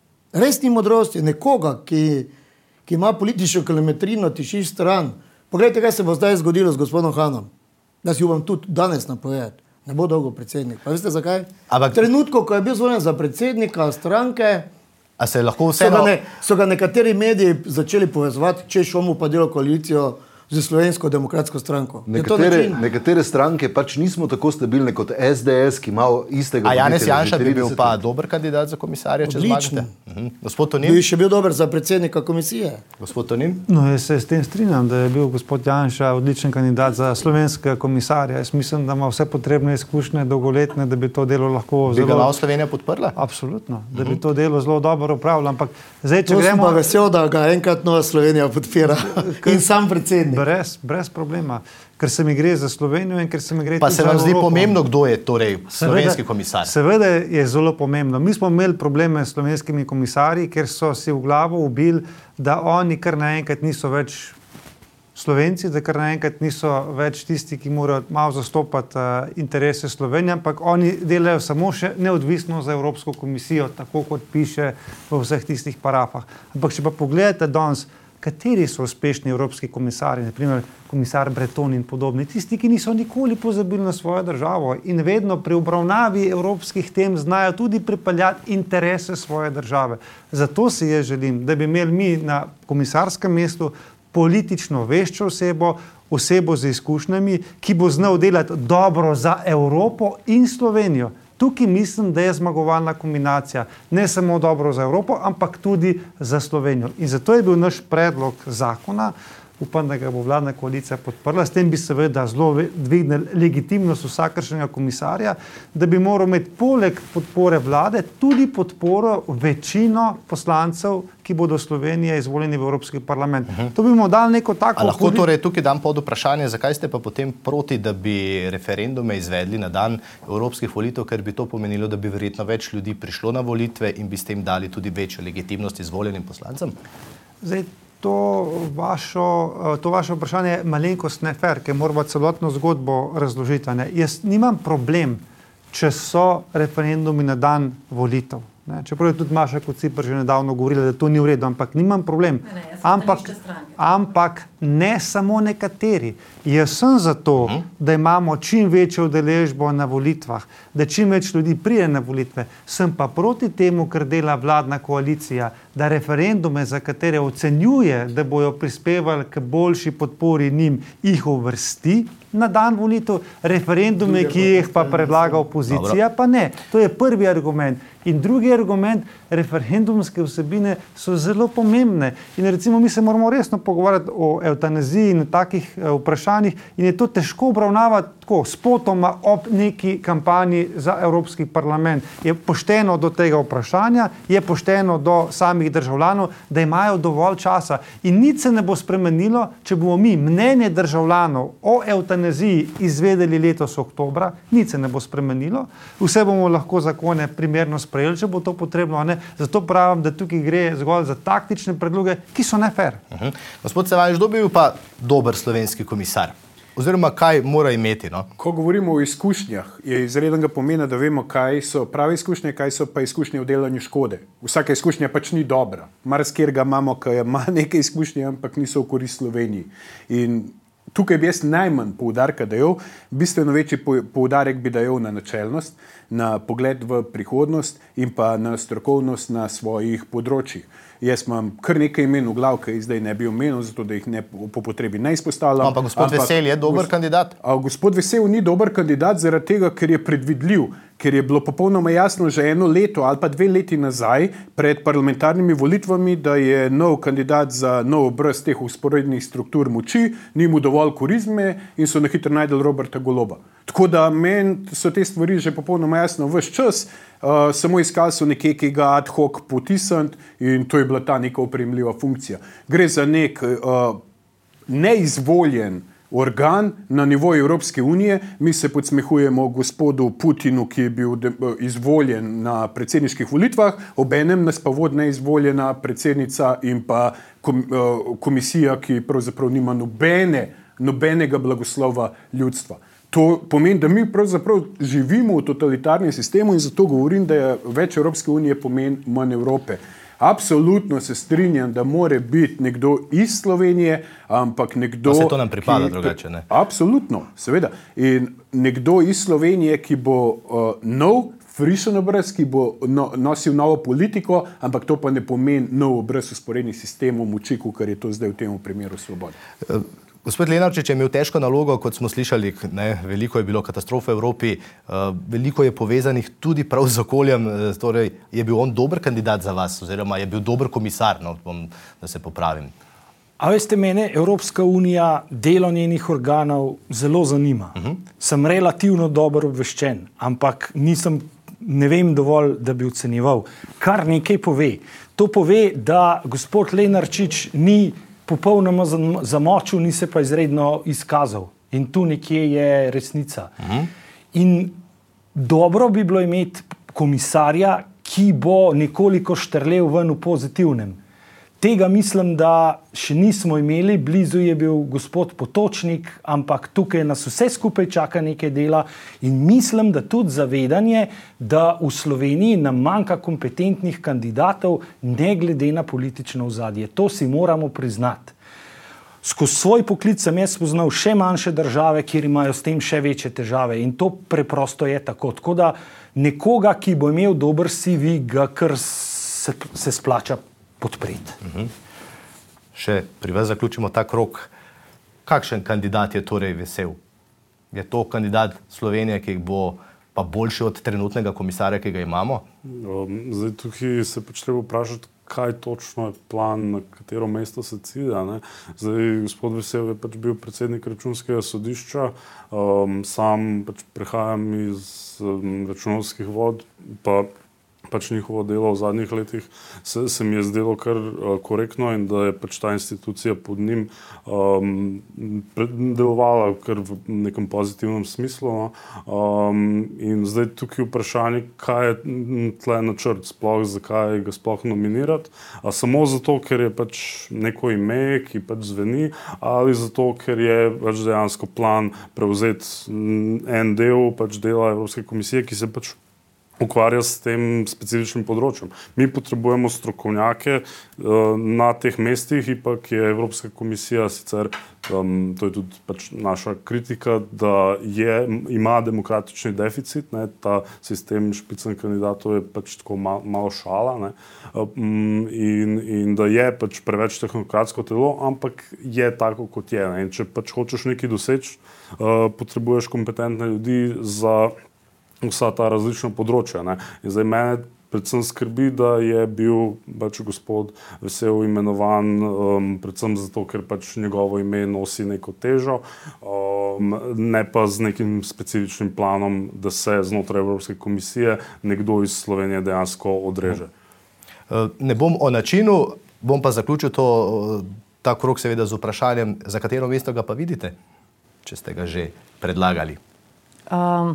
res ni modrosti nekoga, ki, ki ima politično kilometrino, tišiš stran. Poglejte, kaj se bo zdaj zgodilo z gospodom Hanom. Jaz upam tudi danes napovedati. Ne bo dolgo predsednik. Pa veste zakaj? Ampak- V trenutku, ko je bil zvoljen za predsednika stranke, A se lahko so ga, vseeno... ne, so ga nekateri mediji začeli povezovati, če šomu pa delo koalicijo z Slovensko demokratsko stranko. Je to Nekatere, način? nekatere stranke pač nismo tako stabilne kot S D S, ki ima istega A Janez voditelja že Janša bi bil trideset pa let. dober kandidat za komisarja, če Odličen. zmagate? Mhm. Gospod Tonin? Bi še bil dober za predsednika komisije. Gospod Tonin? No, jaz se s tem strinjam, da je bil gospod Janša odličen kandidat za slovenskega komisarja. Jaz mislim, da ima vse potrebne izkušnje, dolgoletne, da bi to delo lahko Bi ga zelo... malo Slovenija podprla? Absolutno, da bi to delo zelo dobro upravljal. Ampak zdaj, če To sem gremo... pa vesel, da ga enkrat Nova Slovenija podpira. In sam predsednik. Brez, brez problema, ker se mi gre za Slovenijo in ker se mi gre Pa tudi se za vam zdi Evropo. pomembno, kdo je torej slovenski komisar? Seveda je zelo pomembno. Mi smo imeli probleme s slovenskimi komisarji, ker so si v glavo ubili, da oni kar naenkrat niso več Slovenci, da kar naenkrat niso več tisti, ki morajo malo zastopati uh, interese Slovenije, ampak oni delajo samo še neodvisno za Evropsko komisijo, tako kot piše v vseh tistih parafah. Ampak če pa pogledate danes, kateri so uspešni evropski komisarji, naprimer komisar Breton in podobni, tisti, ki niso nikoli pozabili na svojo državo in vedno pri obravnavi evropskih tem znajo tudi pripeljati interese svoje države. Zato si jaz želim, da bi imeli mi na komisarskem mestu politično veščo osebo, osebo z izkušnjami, ki bo znal delati dobro za Evropo in Slovenijo. Tukaj mislim, da je zmagovalna kombinacija ne samo dobro za Evropo, ampak tudi za Slovenijo. In zato je bil naš predlog zakona, upam, da ga bo vladna koalicija podprla, s tem bi seveda zelo dvignili legitimnost vsakršnega komisarja, da bi moral imeti poleg podpore vlade tudi podporo večino poslancev, ki bodo Slovenije izvoljeni v Evropski parlament. Uh -huh. To bi mu dal neko tako... A lahko torej tukaj dam pod vprašanje, zakaj ste pa potem proti, da bi referendume izvedli na dan evropskih volitev, ker bi to pomenilo, da bi verjetno več ljudi prišlo na volitve in bi s tem dali tudi večjo legitimnost izvoljenim poslancem? Zdaj, to, vašo, to vaše vprašanje je malenkost ne fair, ker moramo celotno zgodbo razložiti. Ne? Jaz nimam problem, če so referendumi na dan volitev. Ne? Čeprav je tudi Maša Kociper že nedavno govorila, da to ni v redu, ampak nimam problem. Ne, ne, jaz sem Ampak, stališče stranke. ampak ne samo nekateri. Jaz sem za to, uh -huh. da imamo čim večjo udeležbo na volitvah, da čim več ljudi pride na volitve. Sem pa proti temu, kar dela vladna koalicija, da referendume, za katere ocenjuje, da bojo prispevali k boljši podpori njim, jih uvrsti na dan volitev, referendume, ki jih pa predlaga opozicija, pa ne. To je prvi argument. In drugi argument, referendumske vsebine so zelo pomembne. In recimo mi se moramo resno pogovarjati o evtanaziji in takih eh, vprašanjih in je to težko obravnavati tako spotoma ob neki kampanji za Evropski parlament. Je pošteno do tega vprašanja, je pošteno do samih državljanov, da imajo dovolj časa. In nič se ne bo spremenilo, če bomo mi mnenje državljanov o evtanaziji izvedeli letos oktobra, nič se ne bo spremenilo. Vse bomo lahko zakone primerno sprejeli, če bo to potrebno, ne? Zato pravim, da tukaj gre zgolj za taktične predloge, ki so nefer. Uh-huh. Gospod Sevanič, kdo bi bil pa dober slovenski komisar? Oziroma, kaj mora imeti? No? Ko govorimo o izkušnjah, je izrednega pomena, da vemo, kaj so prave izkušnje, kaj so pa izkušnje v delanju škode. Vsaka izkušnja pač ni dobra. Marsikatera imamo, ki ima neke izkušnje, ampak niso v korist Sloveniji. In tukaj bi jaz najmanj poudarka dajal, bistveno večji poudarek bi dajal na načelnost, na pogled v prihodnost in pa na strokovnost na svojih področjih. Jaz imam kar nekaj imen v glav, ki jih zdaj ne bi omenil, zato da jih ne po potrebi ne izpostavljam. Ampak gospod ampak, Vesel je dober gos, kandidat? A gospod Vesel ni dober kandidat zaradi tega, ker je predvidljiv, ker je bilo popolnoma jasno že eno leto ali pa dve leti nazaj pred parlamentarnimi volitvami, da je nov kandidat za nov obraz teh usporednih struktur moči, ni mu dovolj korizme in so na hitro najdel Roberta Goloba. Tako da meni so te stvari že popolnoma jasno ves čas, uh, samo iskali so nekaj, ki ga ad hoc potisniti in to je bila ta neka opremljiva funkcija. Gre za nek uh, neizvoljen organ na nivoju Evropske unije. Mi se podsmehujemo gospodu Putinu, ki je bil de, izvoljen na predsedniških volitvah, obenem nas pa vodi neizvoljena predsednica in pa kom, uh, komisija, ki pravzaprav nima nobene, nobenega blagoslova ljudstva. To pomeni, da mi pravzaprav živimo v totalitarnem sistemu in zato govorim, da je več Evropske unije pomeni manj Evrope. Absolutno se strinjam, da more biti nekdo iz Slovenije, ampak nekdo... Pa se to nam pripada ki, drugače, ne? Absolutno, seveda. In nekdo iz Slovenije, ki bo uh, nov, frišen obraz, ki bo no, nosil novo politiko, ampak to pa ne pomeni nov obraz usporednih sistemov moči, kar je to zdaj v tem primeru Svobode. Uh, Gospod Lenarčič je imel težko nalogo, kot smo slišali, ne, veliko je bilo katastrof v Evropi, uh, veliko je povezanih tudi prav z okoljem, uh, torej je bil on dober kandidat za vas, oziroma je bil dober komisar, no, bom, da se popravim. A veste, mene Evropska unija, delo njenih organov zelo zanima. Uh-huh. Sem relativno dobro obveščen, ampak nisem, ne vem dovolj, da bi ocenjeval. Kar nekaj pove. To pove, da gospod Lenarčič ni popolnoma zamočil, ni se pa izredno izkazal. In tu nekje je resnica. Uh-huh. In dobro bi bilo imeti komisarja, ki bo nekoliko štrlel ven v pozitivnem. Tega mislim, da še nismo imeli, blizu je bil gospod Potočnik, ampak tukaj nas vse skupaj čaka nekaj dela in mislim, da tudi zavedanje, da v Sloveniji nam manjka kompetentnih kandidatov, ne glede na politično ozadje. To si moramo priznati. Skozi svoj poklic sem jaz poznal še manjše države, kjer imajo s tem še večje težave in to preprosto je tako. Tako da nekoga, ki bo imel dober C V, ga kar se, se splača podpreti. Uh-huh. Še pri vas zaključimo ta krog. Kakšen kandidat je torej Vesel? Je to kandidat Slovenije, ki bo pa boljši od trenutnega komisarja, ki ga imamo? Zdaj tukaj se pač treba vprašati, kaj točno je plan, na katero mesto se cilja. Ne? Zdaj, gospod Vesel je pač bil predsednik Računskega sodišča, um, sam pač prihajam iz um, računovskih vod, pa pač njihovo delo v zadnjih letih se, se mi je zdelo kar uh, korektno in da je pač ta institucija pod njim um, delovala kar v nekem pozitivnem smislu. No? Um, in zdaj tukaj vprašanje, kaj je tle načrt sploh, zakaj ga sploh nominirati. A samo zato, ker je pač neko ime, ki pač zveni, ali zato, ker je pač dejansko plan prevzeti en del pač dela Evropske komisije, ki se pač ukvarja s tem specifičnim področjem. Mi potrebujemo strokovnjake uh, na teh mestih, ipak je Evropska komisija sicer, um, to je tudi pač naša kritika, da je, ima demokratični deficit, ne, ta sistem špicen kandidatov je pač tako mal, malo šala, ne, um, in, in da je pač preveč tehnokratsko telo, ampak je tako, kot je. Ne, in če pač hočeš nekaj doseči, uh, potrebuješ kompetentne ljudi za vsa ta različna področja. Ne. In zdaj mene predvsem skrbi, da je bil pač gospod Vesel imenovan um, predvsem zato, ker pač njegovo ime nosi neko težo, um, ne pa z nekim specifičnim planom, da se znotraj Evropske komisije nekdo iz Slovenije dejansko odreže. Ne bom o načinu, bom pa zaključil to, ta krog seveda z vprašanjem, za katero mesto ga pa vidite, če ste ga že predlagali. Um.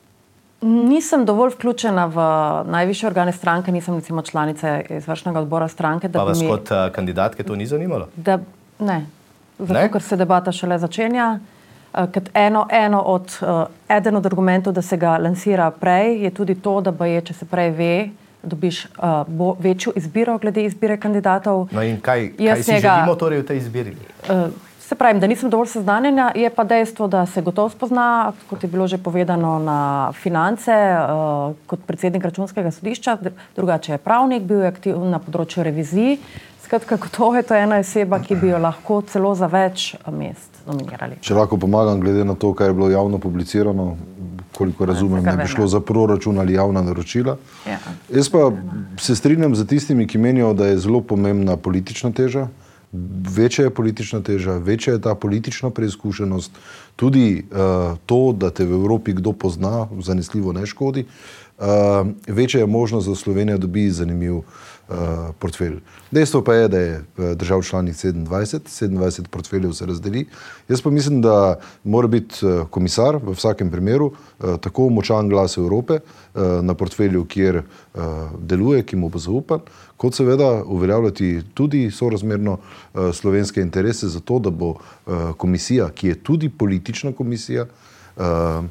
Nisem dovolj vključena v najvišje organe stranke, nisem recimo članica izvršnega odbora stranke. Pa vas kot uh, kandidatke to ni zanimalo? Da, ne, zato ne? Ker se debata šele začenja. Uh, eno, eno od, uh, eden od argumentov, da se ga lansira prej, je tudi to, da je, če se prej ve, dobiš uh, bo večjo izbiro glede izbire kandidatov. No in kaj, kaj si njega, želimo torej v tej izbiri? Uh, Se pravim, da nisem dovolj seznanjena, je pa dejstvo, da se gotovo spozna, kot je bilo že povedano, na finance, uh, kot predsednik računskega sodišča, drugače je pravnik, bil je aktiv na področju revizij. Skratka, gotovo je to ena oseba, ki bi jo lahko celo za več mest nominirali. Če lahko pomagam, glede na to, kaj je bilo javno publicirano, koliko razumem, ne bi šlo za proračun ali javna naročila. Ja. Jaz pa se strinjam z tistimi, ki menijo, da je zelo pomembna politična teža. Večja je politična teža, večja je ta politična preizkušenost, tudi uh, to, da te v Evropi kdo pozna, zanesljivo ne škodi, uh, večja je možnost, da Slovenija dobi zanimiv uh, portfelj. Dejstvo pa je, da je držav članih sedemindvajset, sedemindvajset portfeljev se razdeli. Jaz pa mislim, da mora biti komisar v vsakem primeru uh, tako močan glas Evrope uh, na portfelju, kjer uh, deluje, ki mu bo zaupan, kot seveda uveljavljati tudi sorazmerno uh, slovenske interese za to, da bo uh, komisija, ki je tudi politična komisija, uh,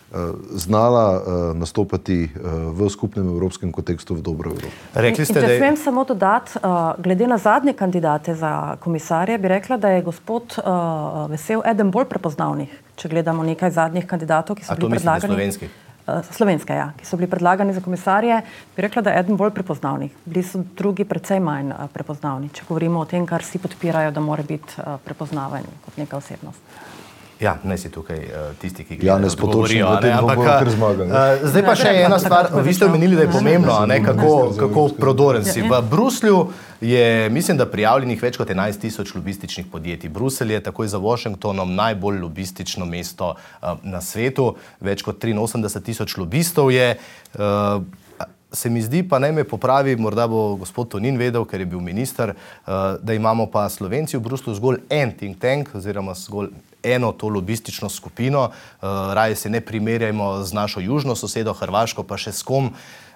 znala uh, nastopati uh, v skupnem evropskem kontekstu v dobro Evropo. Rekli ste, in, in če smem samo dodati, uh, glede na zadnje kandidate za komisarje, bi rekla, da je gospod uh, Vesel eden bolj prepoznavnih, če gledamo nekaj zadnjih kandidatov, ki so bili predlagani. A to mislite slovenski? Uh, slovenske, ja, ki so bili predlagani za komisarje, bi rekla, da je eden bolj prepoznavnih. Bili so drugi precej manj uh, prepoznavni, če govorimo o tem, kar si podpirajo, da mora biti uh, prepoznaven kot neka osebnost. Ja, ne si tukaj uh, tisti, ki ja, govorijo, ne, ampak uh, zdaj pa še ena stvar, vi ste omenili, da je pomembno, ne, kako, kako prodoren si. V Bruslju je, mislim, da prijavljenih več kot enajst tisoč lobističnih podjetij. Bruselj je takoj za Washingtonom najbolj lobistično mesto uh, na svetu, več kot triinosemdeset tisoč lobistov je. Uh, Se mi zdi, pa naj me popravi, morda bo gospod Tonin vedel, ker je bil minister, da imamo pa Slovenci v Bruslju zgolj en think tank, oziroma zgolj eno to lobistično skupino. Raje se ne primerjajmo z našo južno sosedo, Hrvaško, pa še s kom.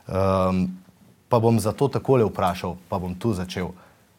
Pa bom zato takole vprašal, pa bom tu začel.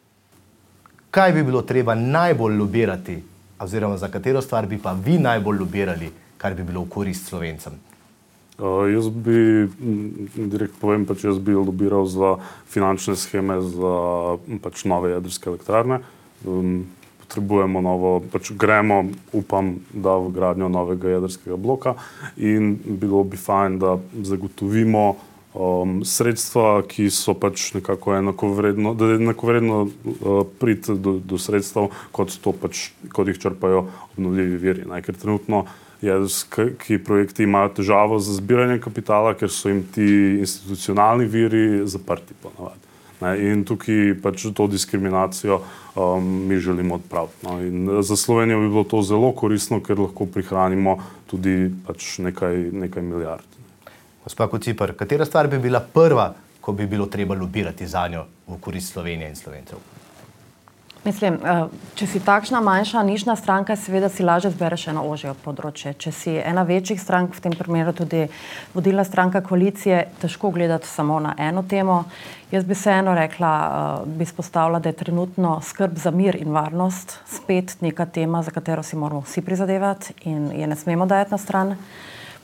Kaj bi bilo treba najbolj lobirati, oziroma za katero stvar bi pa vi najbolj lobirali, kar bi bilo v korist Slovencem? Uh, jaz bi, direkt povem, pač jaz bi lobiral za finančne scheme za pač nove jedrske elektrarne. Um, potrebujemo novo, pač gremo, upam, da v gradnjo novega jedrskega bloka in bilo bi fajn, da zagotovimo um, sredstva, ki so pač nekako enakovredno, da je enakovredno uh, priti do, do sredstev, kot, to pač, kot jih črpajo obnovljivi viri. Ne? Ker trenutno jedrski projekti imajo težavo z zbiranjem kapitala, ker so jim ti institucionalni viri zaprti ponavadi. Ne, in tukaj pač to diskriminacijo um, mi želimo odpraviti. No, in za Slovenijo bi bilo to zelo koristno, ker lahko prihranimo tudi pač nekaj, nekaj milijard. Gospa Kociper, katera stvar bi bila prva, ko bi bilo treba lobirati za njo v korist Slovenije in Slovencev? Mislim, če si takšna manjša nišna stranka, seveda si lažje zbereš eno ožje področje. Če si ena večjih strank, v tem primeru tudi vodilna stranka koalicije, težko gledati samo na eno temo. Jaz bi se eno rekla, bi izpostavila, da je trenutno skrb za mir in varnost spet neka tema, za katero si moramo vsi prizadevati in je ne smemo dajati na stran.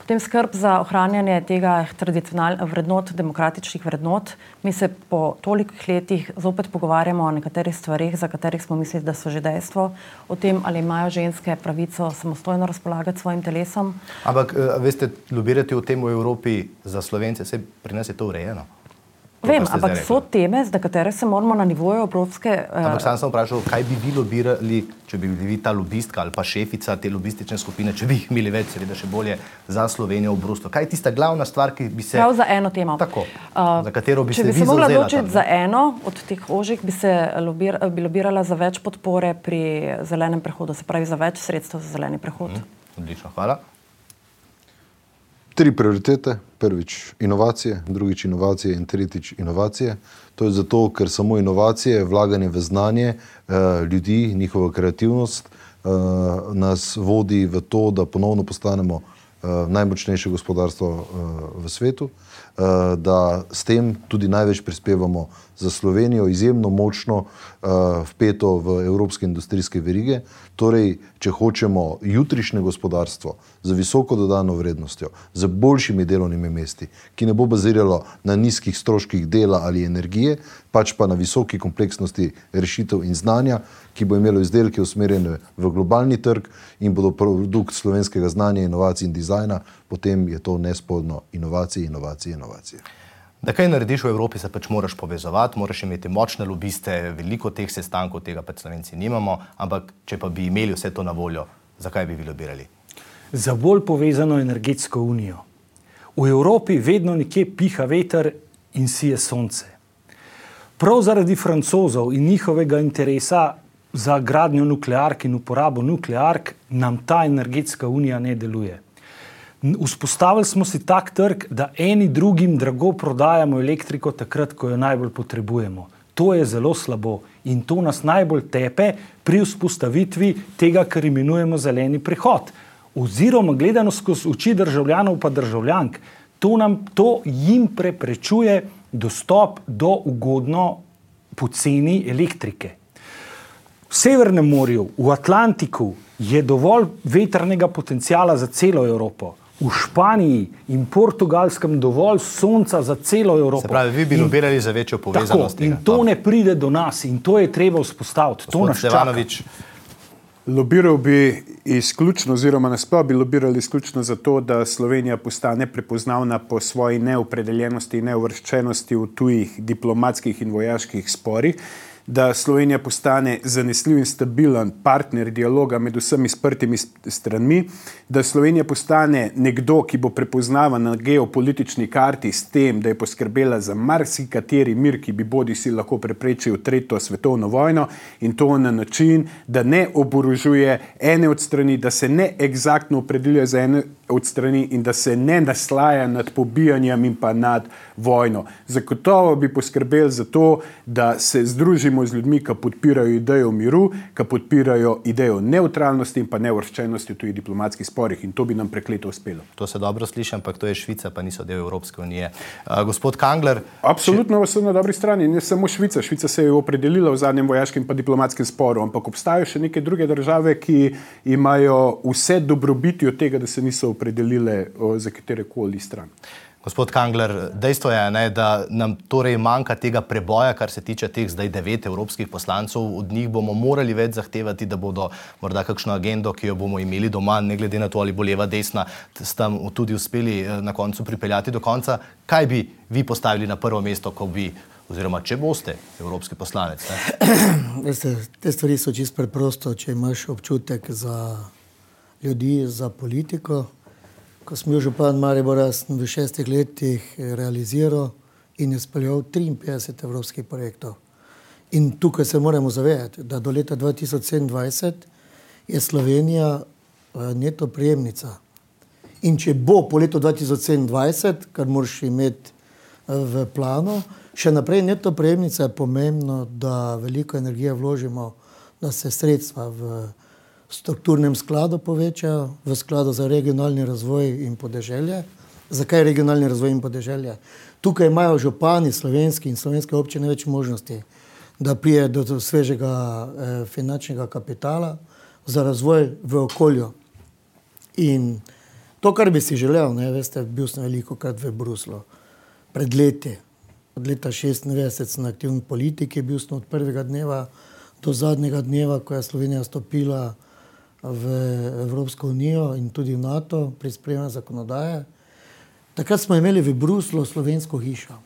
Potem skrb za ohranjanje tega tradicionalnih vrednot, demokratičnih vrednot. Mi se po tolikih letih zopet pogovarjamo o nekaterih stvarih, za katerih smo mislili, da so že dejstvo, o tem, ali imajo ženske pravico samostojno razpolagati svojim telesom. Ampak, veste, lobirati o tem v Evropi za Slovence, vse pri nas je to urejeno. Vem, ampak so teme, za katere se moramo na nivoju evropske... Ampak sam sem vprašal, kaj bi vi lobirali, če bi bili ta lobistka ali pa šefica te lobistične skupine, če bi jih imeli več, seveda še bolje, za Slovenijo v Bruslu. Kaj je tista glavna stvar, ki bi se... Prav za eno temo. Tako, uh, za katero bi se vi zauzela. Če bi se mogla odločiti za eno od teh ožjih, bi se lobir, bi lobirala za več podpore pri zelenem prehodu, se pravi za več sredstev za zeleni prehod. Mm, odlično, hvala. Tri prioritete. Prvič inovacije, drugič inovacije in tretjič inovacije. To je zato, ker samo inovacije, vlaganje v znanje ljudi, njihova kreativnost nas vodi v to, da ponovno postanemo najmočnejše gospodarstvo v svetu, da s tem tudi največ prispevamo za Slovenijo, izjemno močno vpeto v evropske industrijske verige. Torej, če hočemo jutrišnje gospodarstvo z visoko dodano vrednostjo, z boljšimi delovnimi mesti, ki ne bo baziralo na nizkih stroških dela ali energije, pač pa na visoki kompleksnosti rešitev in znanja, ki bo imelo izdelke usmerjene v globalni trg in bodo produkt slovenskega znanja, inovacij in dizajna, potem je to nesporno inovacije, inovacije, inovacije. Da kaj narediš v Evropi, se pač moraš povezovati, moraš imeti močne lobiste, veliko teh sestankov, tega pač Slovenci nimamo, ampak če pa bi imeli vse to na voljo, zakaj bi vi lobirali? Za bolj povezano energetsko unijo. V Evropi vedno nekje piha veter in sije sonce. Prav zaradi Francozov in njihovega interesa za gradnjo nukleark in uporabo nukleark nam ta energetska unija ne deluje. Vzpostavili smo si tak trg, da eni drugim drago prodajamo elektriko takrat, ko jo najbolj potrebujemo. To je zelo slabo in to nas najbolj tepe pri vzpostavitvi tega, kar imenujemo zeleni prehod. Oziroma gledano skozi oči državljanov pa državljank, to, nam, to jim preprečuje dostop do ugodno poceni elektrike. V Severnem morju, v Atlantiku je dovolj vetrnega potencijala za celo Evropo. V Španiji in Portugalskem dovolj sonca za celo Evropo. Se pravi, vi bi lobirali za večjo povezanost. Tako, in to ne pride do nas in to je treba vzpostaviti. To nas čaka. Lobiral bi izključno, oziroma nasploh bi lobirali izključno za to, da Slovenija postane prepoznavna po svoji neopredeljenosti in neuvrščenosti v tujih diplomatskih in vojaških sporih, da Slovenija postane zanesljiv in stabilen partner dialoga med vsemi sprtimi stranmi, da Slovenija postane nekdo, ki bo prepoznavan na geopolitični karti s tem, da je poskrbela za marsikateri mir, ki bi bodisi lahko preprečil tretjo svetovno vojno, in to na način, da ne oborožuje ene od strani, da se ne egzaktno opredeljuje za ene od strani in da se ne naslaja nad pobijanjem in pa nad vojno. Zagotovo bi poskrbeli za to, da se združimo z ljudmi, ki podpirajo idejo miru, ki podpirajo idejo neutralnosti in pa neuvrščenosti v tujih diplomatskih sporih, in to bi nam prekleto uspelo. To se dobro sliši, ampak to je Švica, pa niso del Evropske unije. Uh, gospod Kangler... Absolutno če... so na dobri strani, ne samo Švica. Švica se je opredelila v zadnjem vojaškem pa diplomatskem sporu, ampak obstajajo še neke druge države, ki imajo vse dobrobiti od tega, da se niso opredelile za katerekoli stran. Gospod Kangler, dejstvo je, ne, da nam torej manjka tega preboja, kar se tiče teh zdaj devet evropskih poslancev. Od njih bomo morali več zahtevati, da bodo morda kakšno agendo, ki jo bomo imeli doma, ne glede na to, ali bo leva, desna, tam tudi uspeli na koncu pripeljati do konca. Kaj bi vi postavili na prvo mesto, ko bi, oziroma če boste evropski poslanec? Veste, te stvari so čisto preprosto, če imaš občutek za ljudi, za politiko. Ko sem bil župan Maribora, sem v šestih letih realiziral in izpeljal triinpetdeset evropskih projektov. In tukaj se moramo zavedati, da do leta dva tisoč sedemindvajset je Slovenija neto prejemnica. In če bo po letu dva tisoč sedemindvajset, kar moraš imeti v planu, še naprej neto prejemnica, je pomembno, da veliko energije vložimo, da se sredstva v strukturnem skladu povečajo, v skladu za regionalni razvoj in podeželje. Zakaj regionalni razvoj in podeželje? Tukaj imajo župani slovenski in slovenske občine več možnosti, da prije do svežega eh, finančnega kapitala za razvoj v okolju. In To, kar bi si želel, ne, veste, bil sem veliko krat v Bruslu, pred leti, od leta šestindevetdeset sem aktivn v politiki, bil sem od prvega dneva do zadnjega dneva, ko je Slovenija stopila v Evropsko unijo in tudi v NATO pri sprejemanju zakonodaje. Takrat smo imeli v Bruslu slovensko hišo.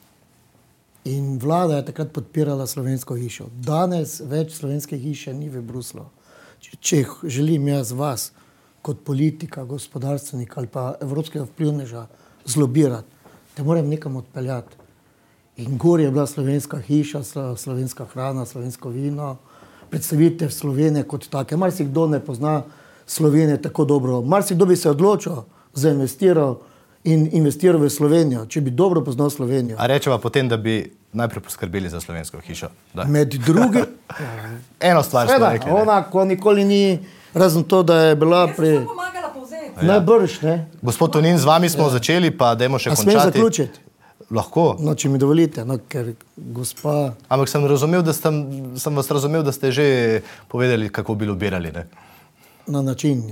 In vlada je takrat podpirala slovensko hišo. Danes več slovenske hiše ni v Bruslu. Če želim jaz vas, kot politika, gospodarstvenik ali pa evropskega vplivneža zlobirati, te moram nekam odpeljati. In gor je bila slovenska hiša, slovenska hrana, slovensko vino, predstavitev Slovenije kot take. Marsikdo ne pozna Slovenije tako dobro. Marsikdo bi se odločil za investiral in investiral v Slovenijo, če bi dobro poznal Slovenijo. A rečeva potem, da bi najprej poskrbeli za slovensko hišo? Da. Med drugim... Eno stvar smo rekli. Ne? Ona, ko nikoli ni, razen to, da je bila pri... Jaz sem pomagala povzeti. Najbrž, ne? Gospod Tonin, z vami smo ja. začeli, pa dajmo še A končati. smem zaključiti? Lahko. No, če mi dovolite, no, ker gospa... Ampak sem, razumel, da sem, sem vas razumel, da ste že povedali, kako bi lobirali. Ne? Na način...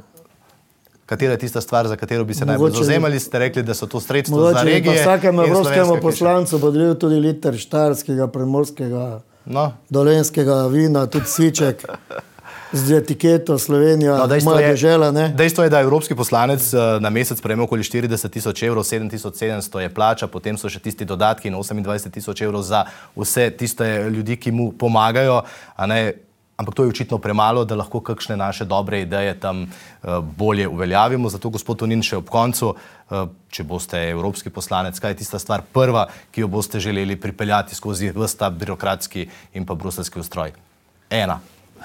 Katera je tista stvar, za katero bi se najbolj zauzemali? Ste rekli, da so to sredstva za regije. Mogoče pa vsakemu evropskemu hiša. poslancu podelil tudi liter štajerskega, primorskega, no. dolenjskega vina, tudi sviček z etiketo Slovenija, no, moja dežela. Ne? Dejstvo je, da evropski poslanec na mesec prejme okoli štirideset tisoč evrov, sedem tisoč sedemsto je plača, potem so še tisti dodatki in osemindvajset tisoč evrov za vse tiste ljudi, ki mu pomagajo, a ne. Ampak to je očitno premalo, da lahko kakšne naše dobre ideje tam uh, bolje uveljavimo. Zato, gospod Tonin, še ob koncu, uh, če boste evropski poslanec, kaj je tista stvar prva, ki jo boste želeli pripeljati skozi ves ta birokratski in pa bruselski ustroj? Ena.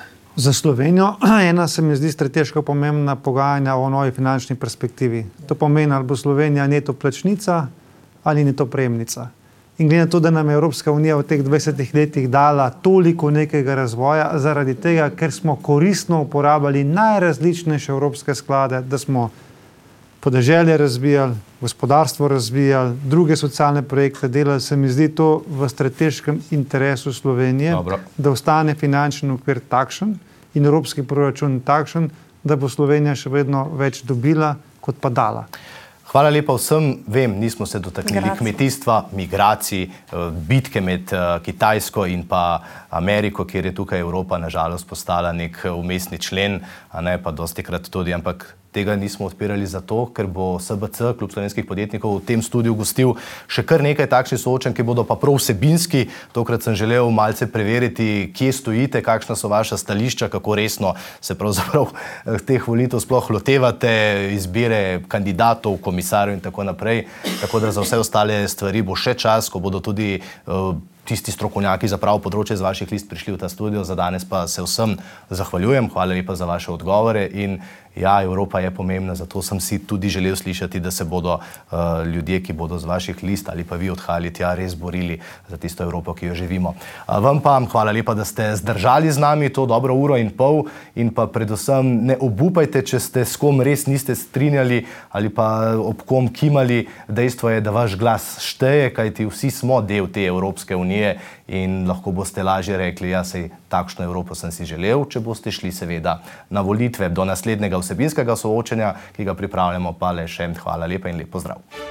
Za Slovenijo ena se mi zdi strateško pomembna pogajanja o novi finančni perspektivi. To pomeni, ali bo Slovenija neto plačnica ali neto prejemnica. In glede na to, da nam je Evropska unija v teh dvajsetih letih dala toliko nekega razvoja, zaradi tega, ker smo koristno uporabljali najrazličnejše evropske sklade, da smo podeželje razvijali, gospodarstvo razvijali, druge socialne projekte delali, se mi zdi to v strateškem interesu Slovenije, Dobro. Da ostane finančni okvir takšen in evropski proračun takšen, da bo Slovenija še vedno več dobila, kot pa dala. Hvala lepa vsem. Vem, nismo se dotaknili Migracije. kmetijstva, migracij, bitke med Kitajsko in pa Ameriko, kjer je tukaj Evropa nažalost postala nek umestni člen, a ne pa dostikrat tudi, ampak tega nismo odpirali zato, ker bo S B C, Klub slovenskih podjetnikov, v tem studiu gostil še kar nekaj takšnih soočenj, ki bodo pa prav vsebinski. Tokrat sem želel malce preveriti, kje stojite, kakšna so vaša stališča, kako resno se pravzaprav teh volitev sploh lotevate, izbire kandidatov, komisarjev in tako naprej. Tako da za vse ostale stvari bo še čas, ko bodo tudi uh, tisti strokovnjaki za pravo področje z vaših list prišli v ta studio. Za danes pa se vsem zahvaljujem. Hvala lepa za vaše odgovore in ja, Evropa je pomembna, zato sem si tudi želel slišati, da se bodo uh, ljudje, ki bodo z vaših list ali pa vi odhajali tja, res borili za tisto Evropo, ki jo živimo. Uh, vam pa hvala lepa, da ste zdržali z nami to dobro uro in pol in pa predvsem ne obupajte, če ste s kom res niste strinjali ali pa ob kom kimali. Dejstvo je, da vaš glas šteje, kajti vsi smo del te Evropske unije in lahko boste lažje rekli, ja, sej takšno Evropo sem si želel, če boste šli seveda na volitve. Do naslednjega vsebinskega soočenja, ki ga pripravljamo, pa le še hvala lepa in lep pozdrav.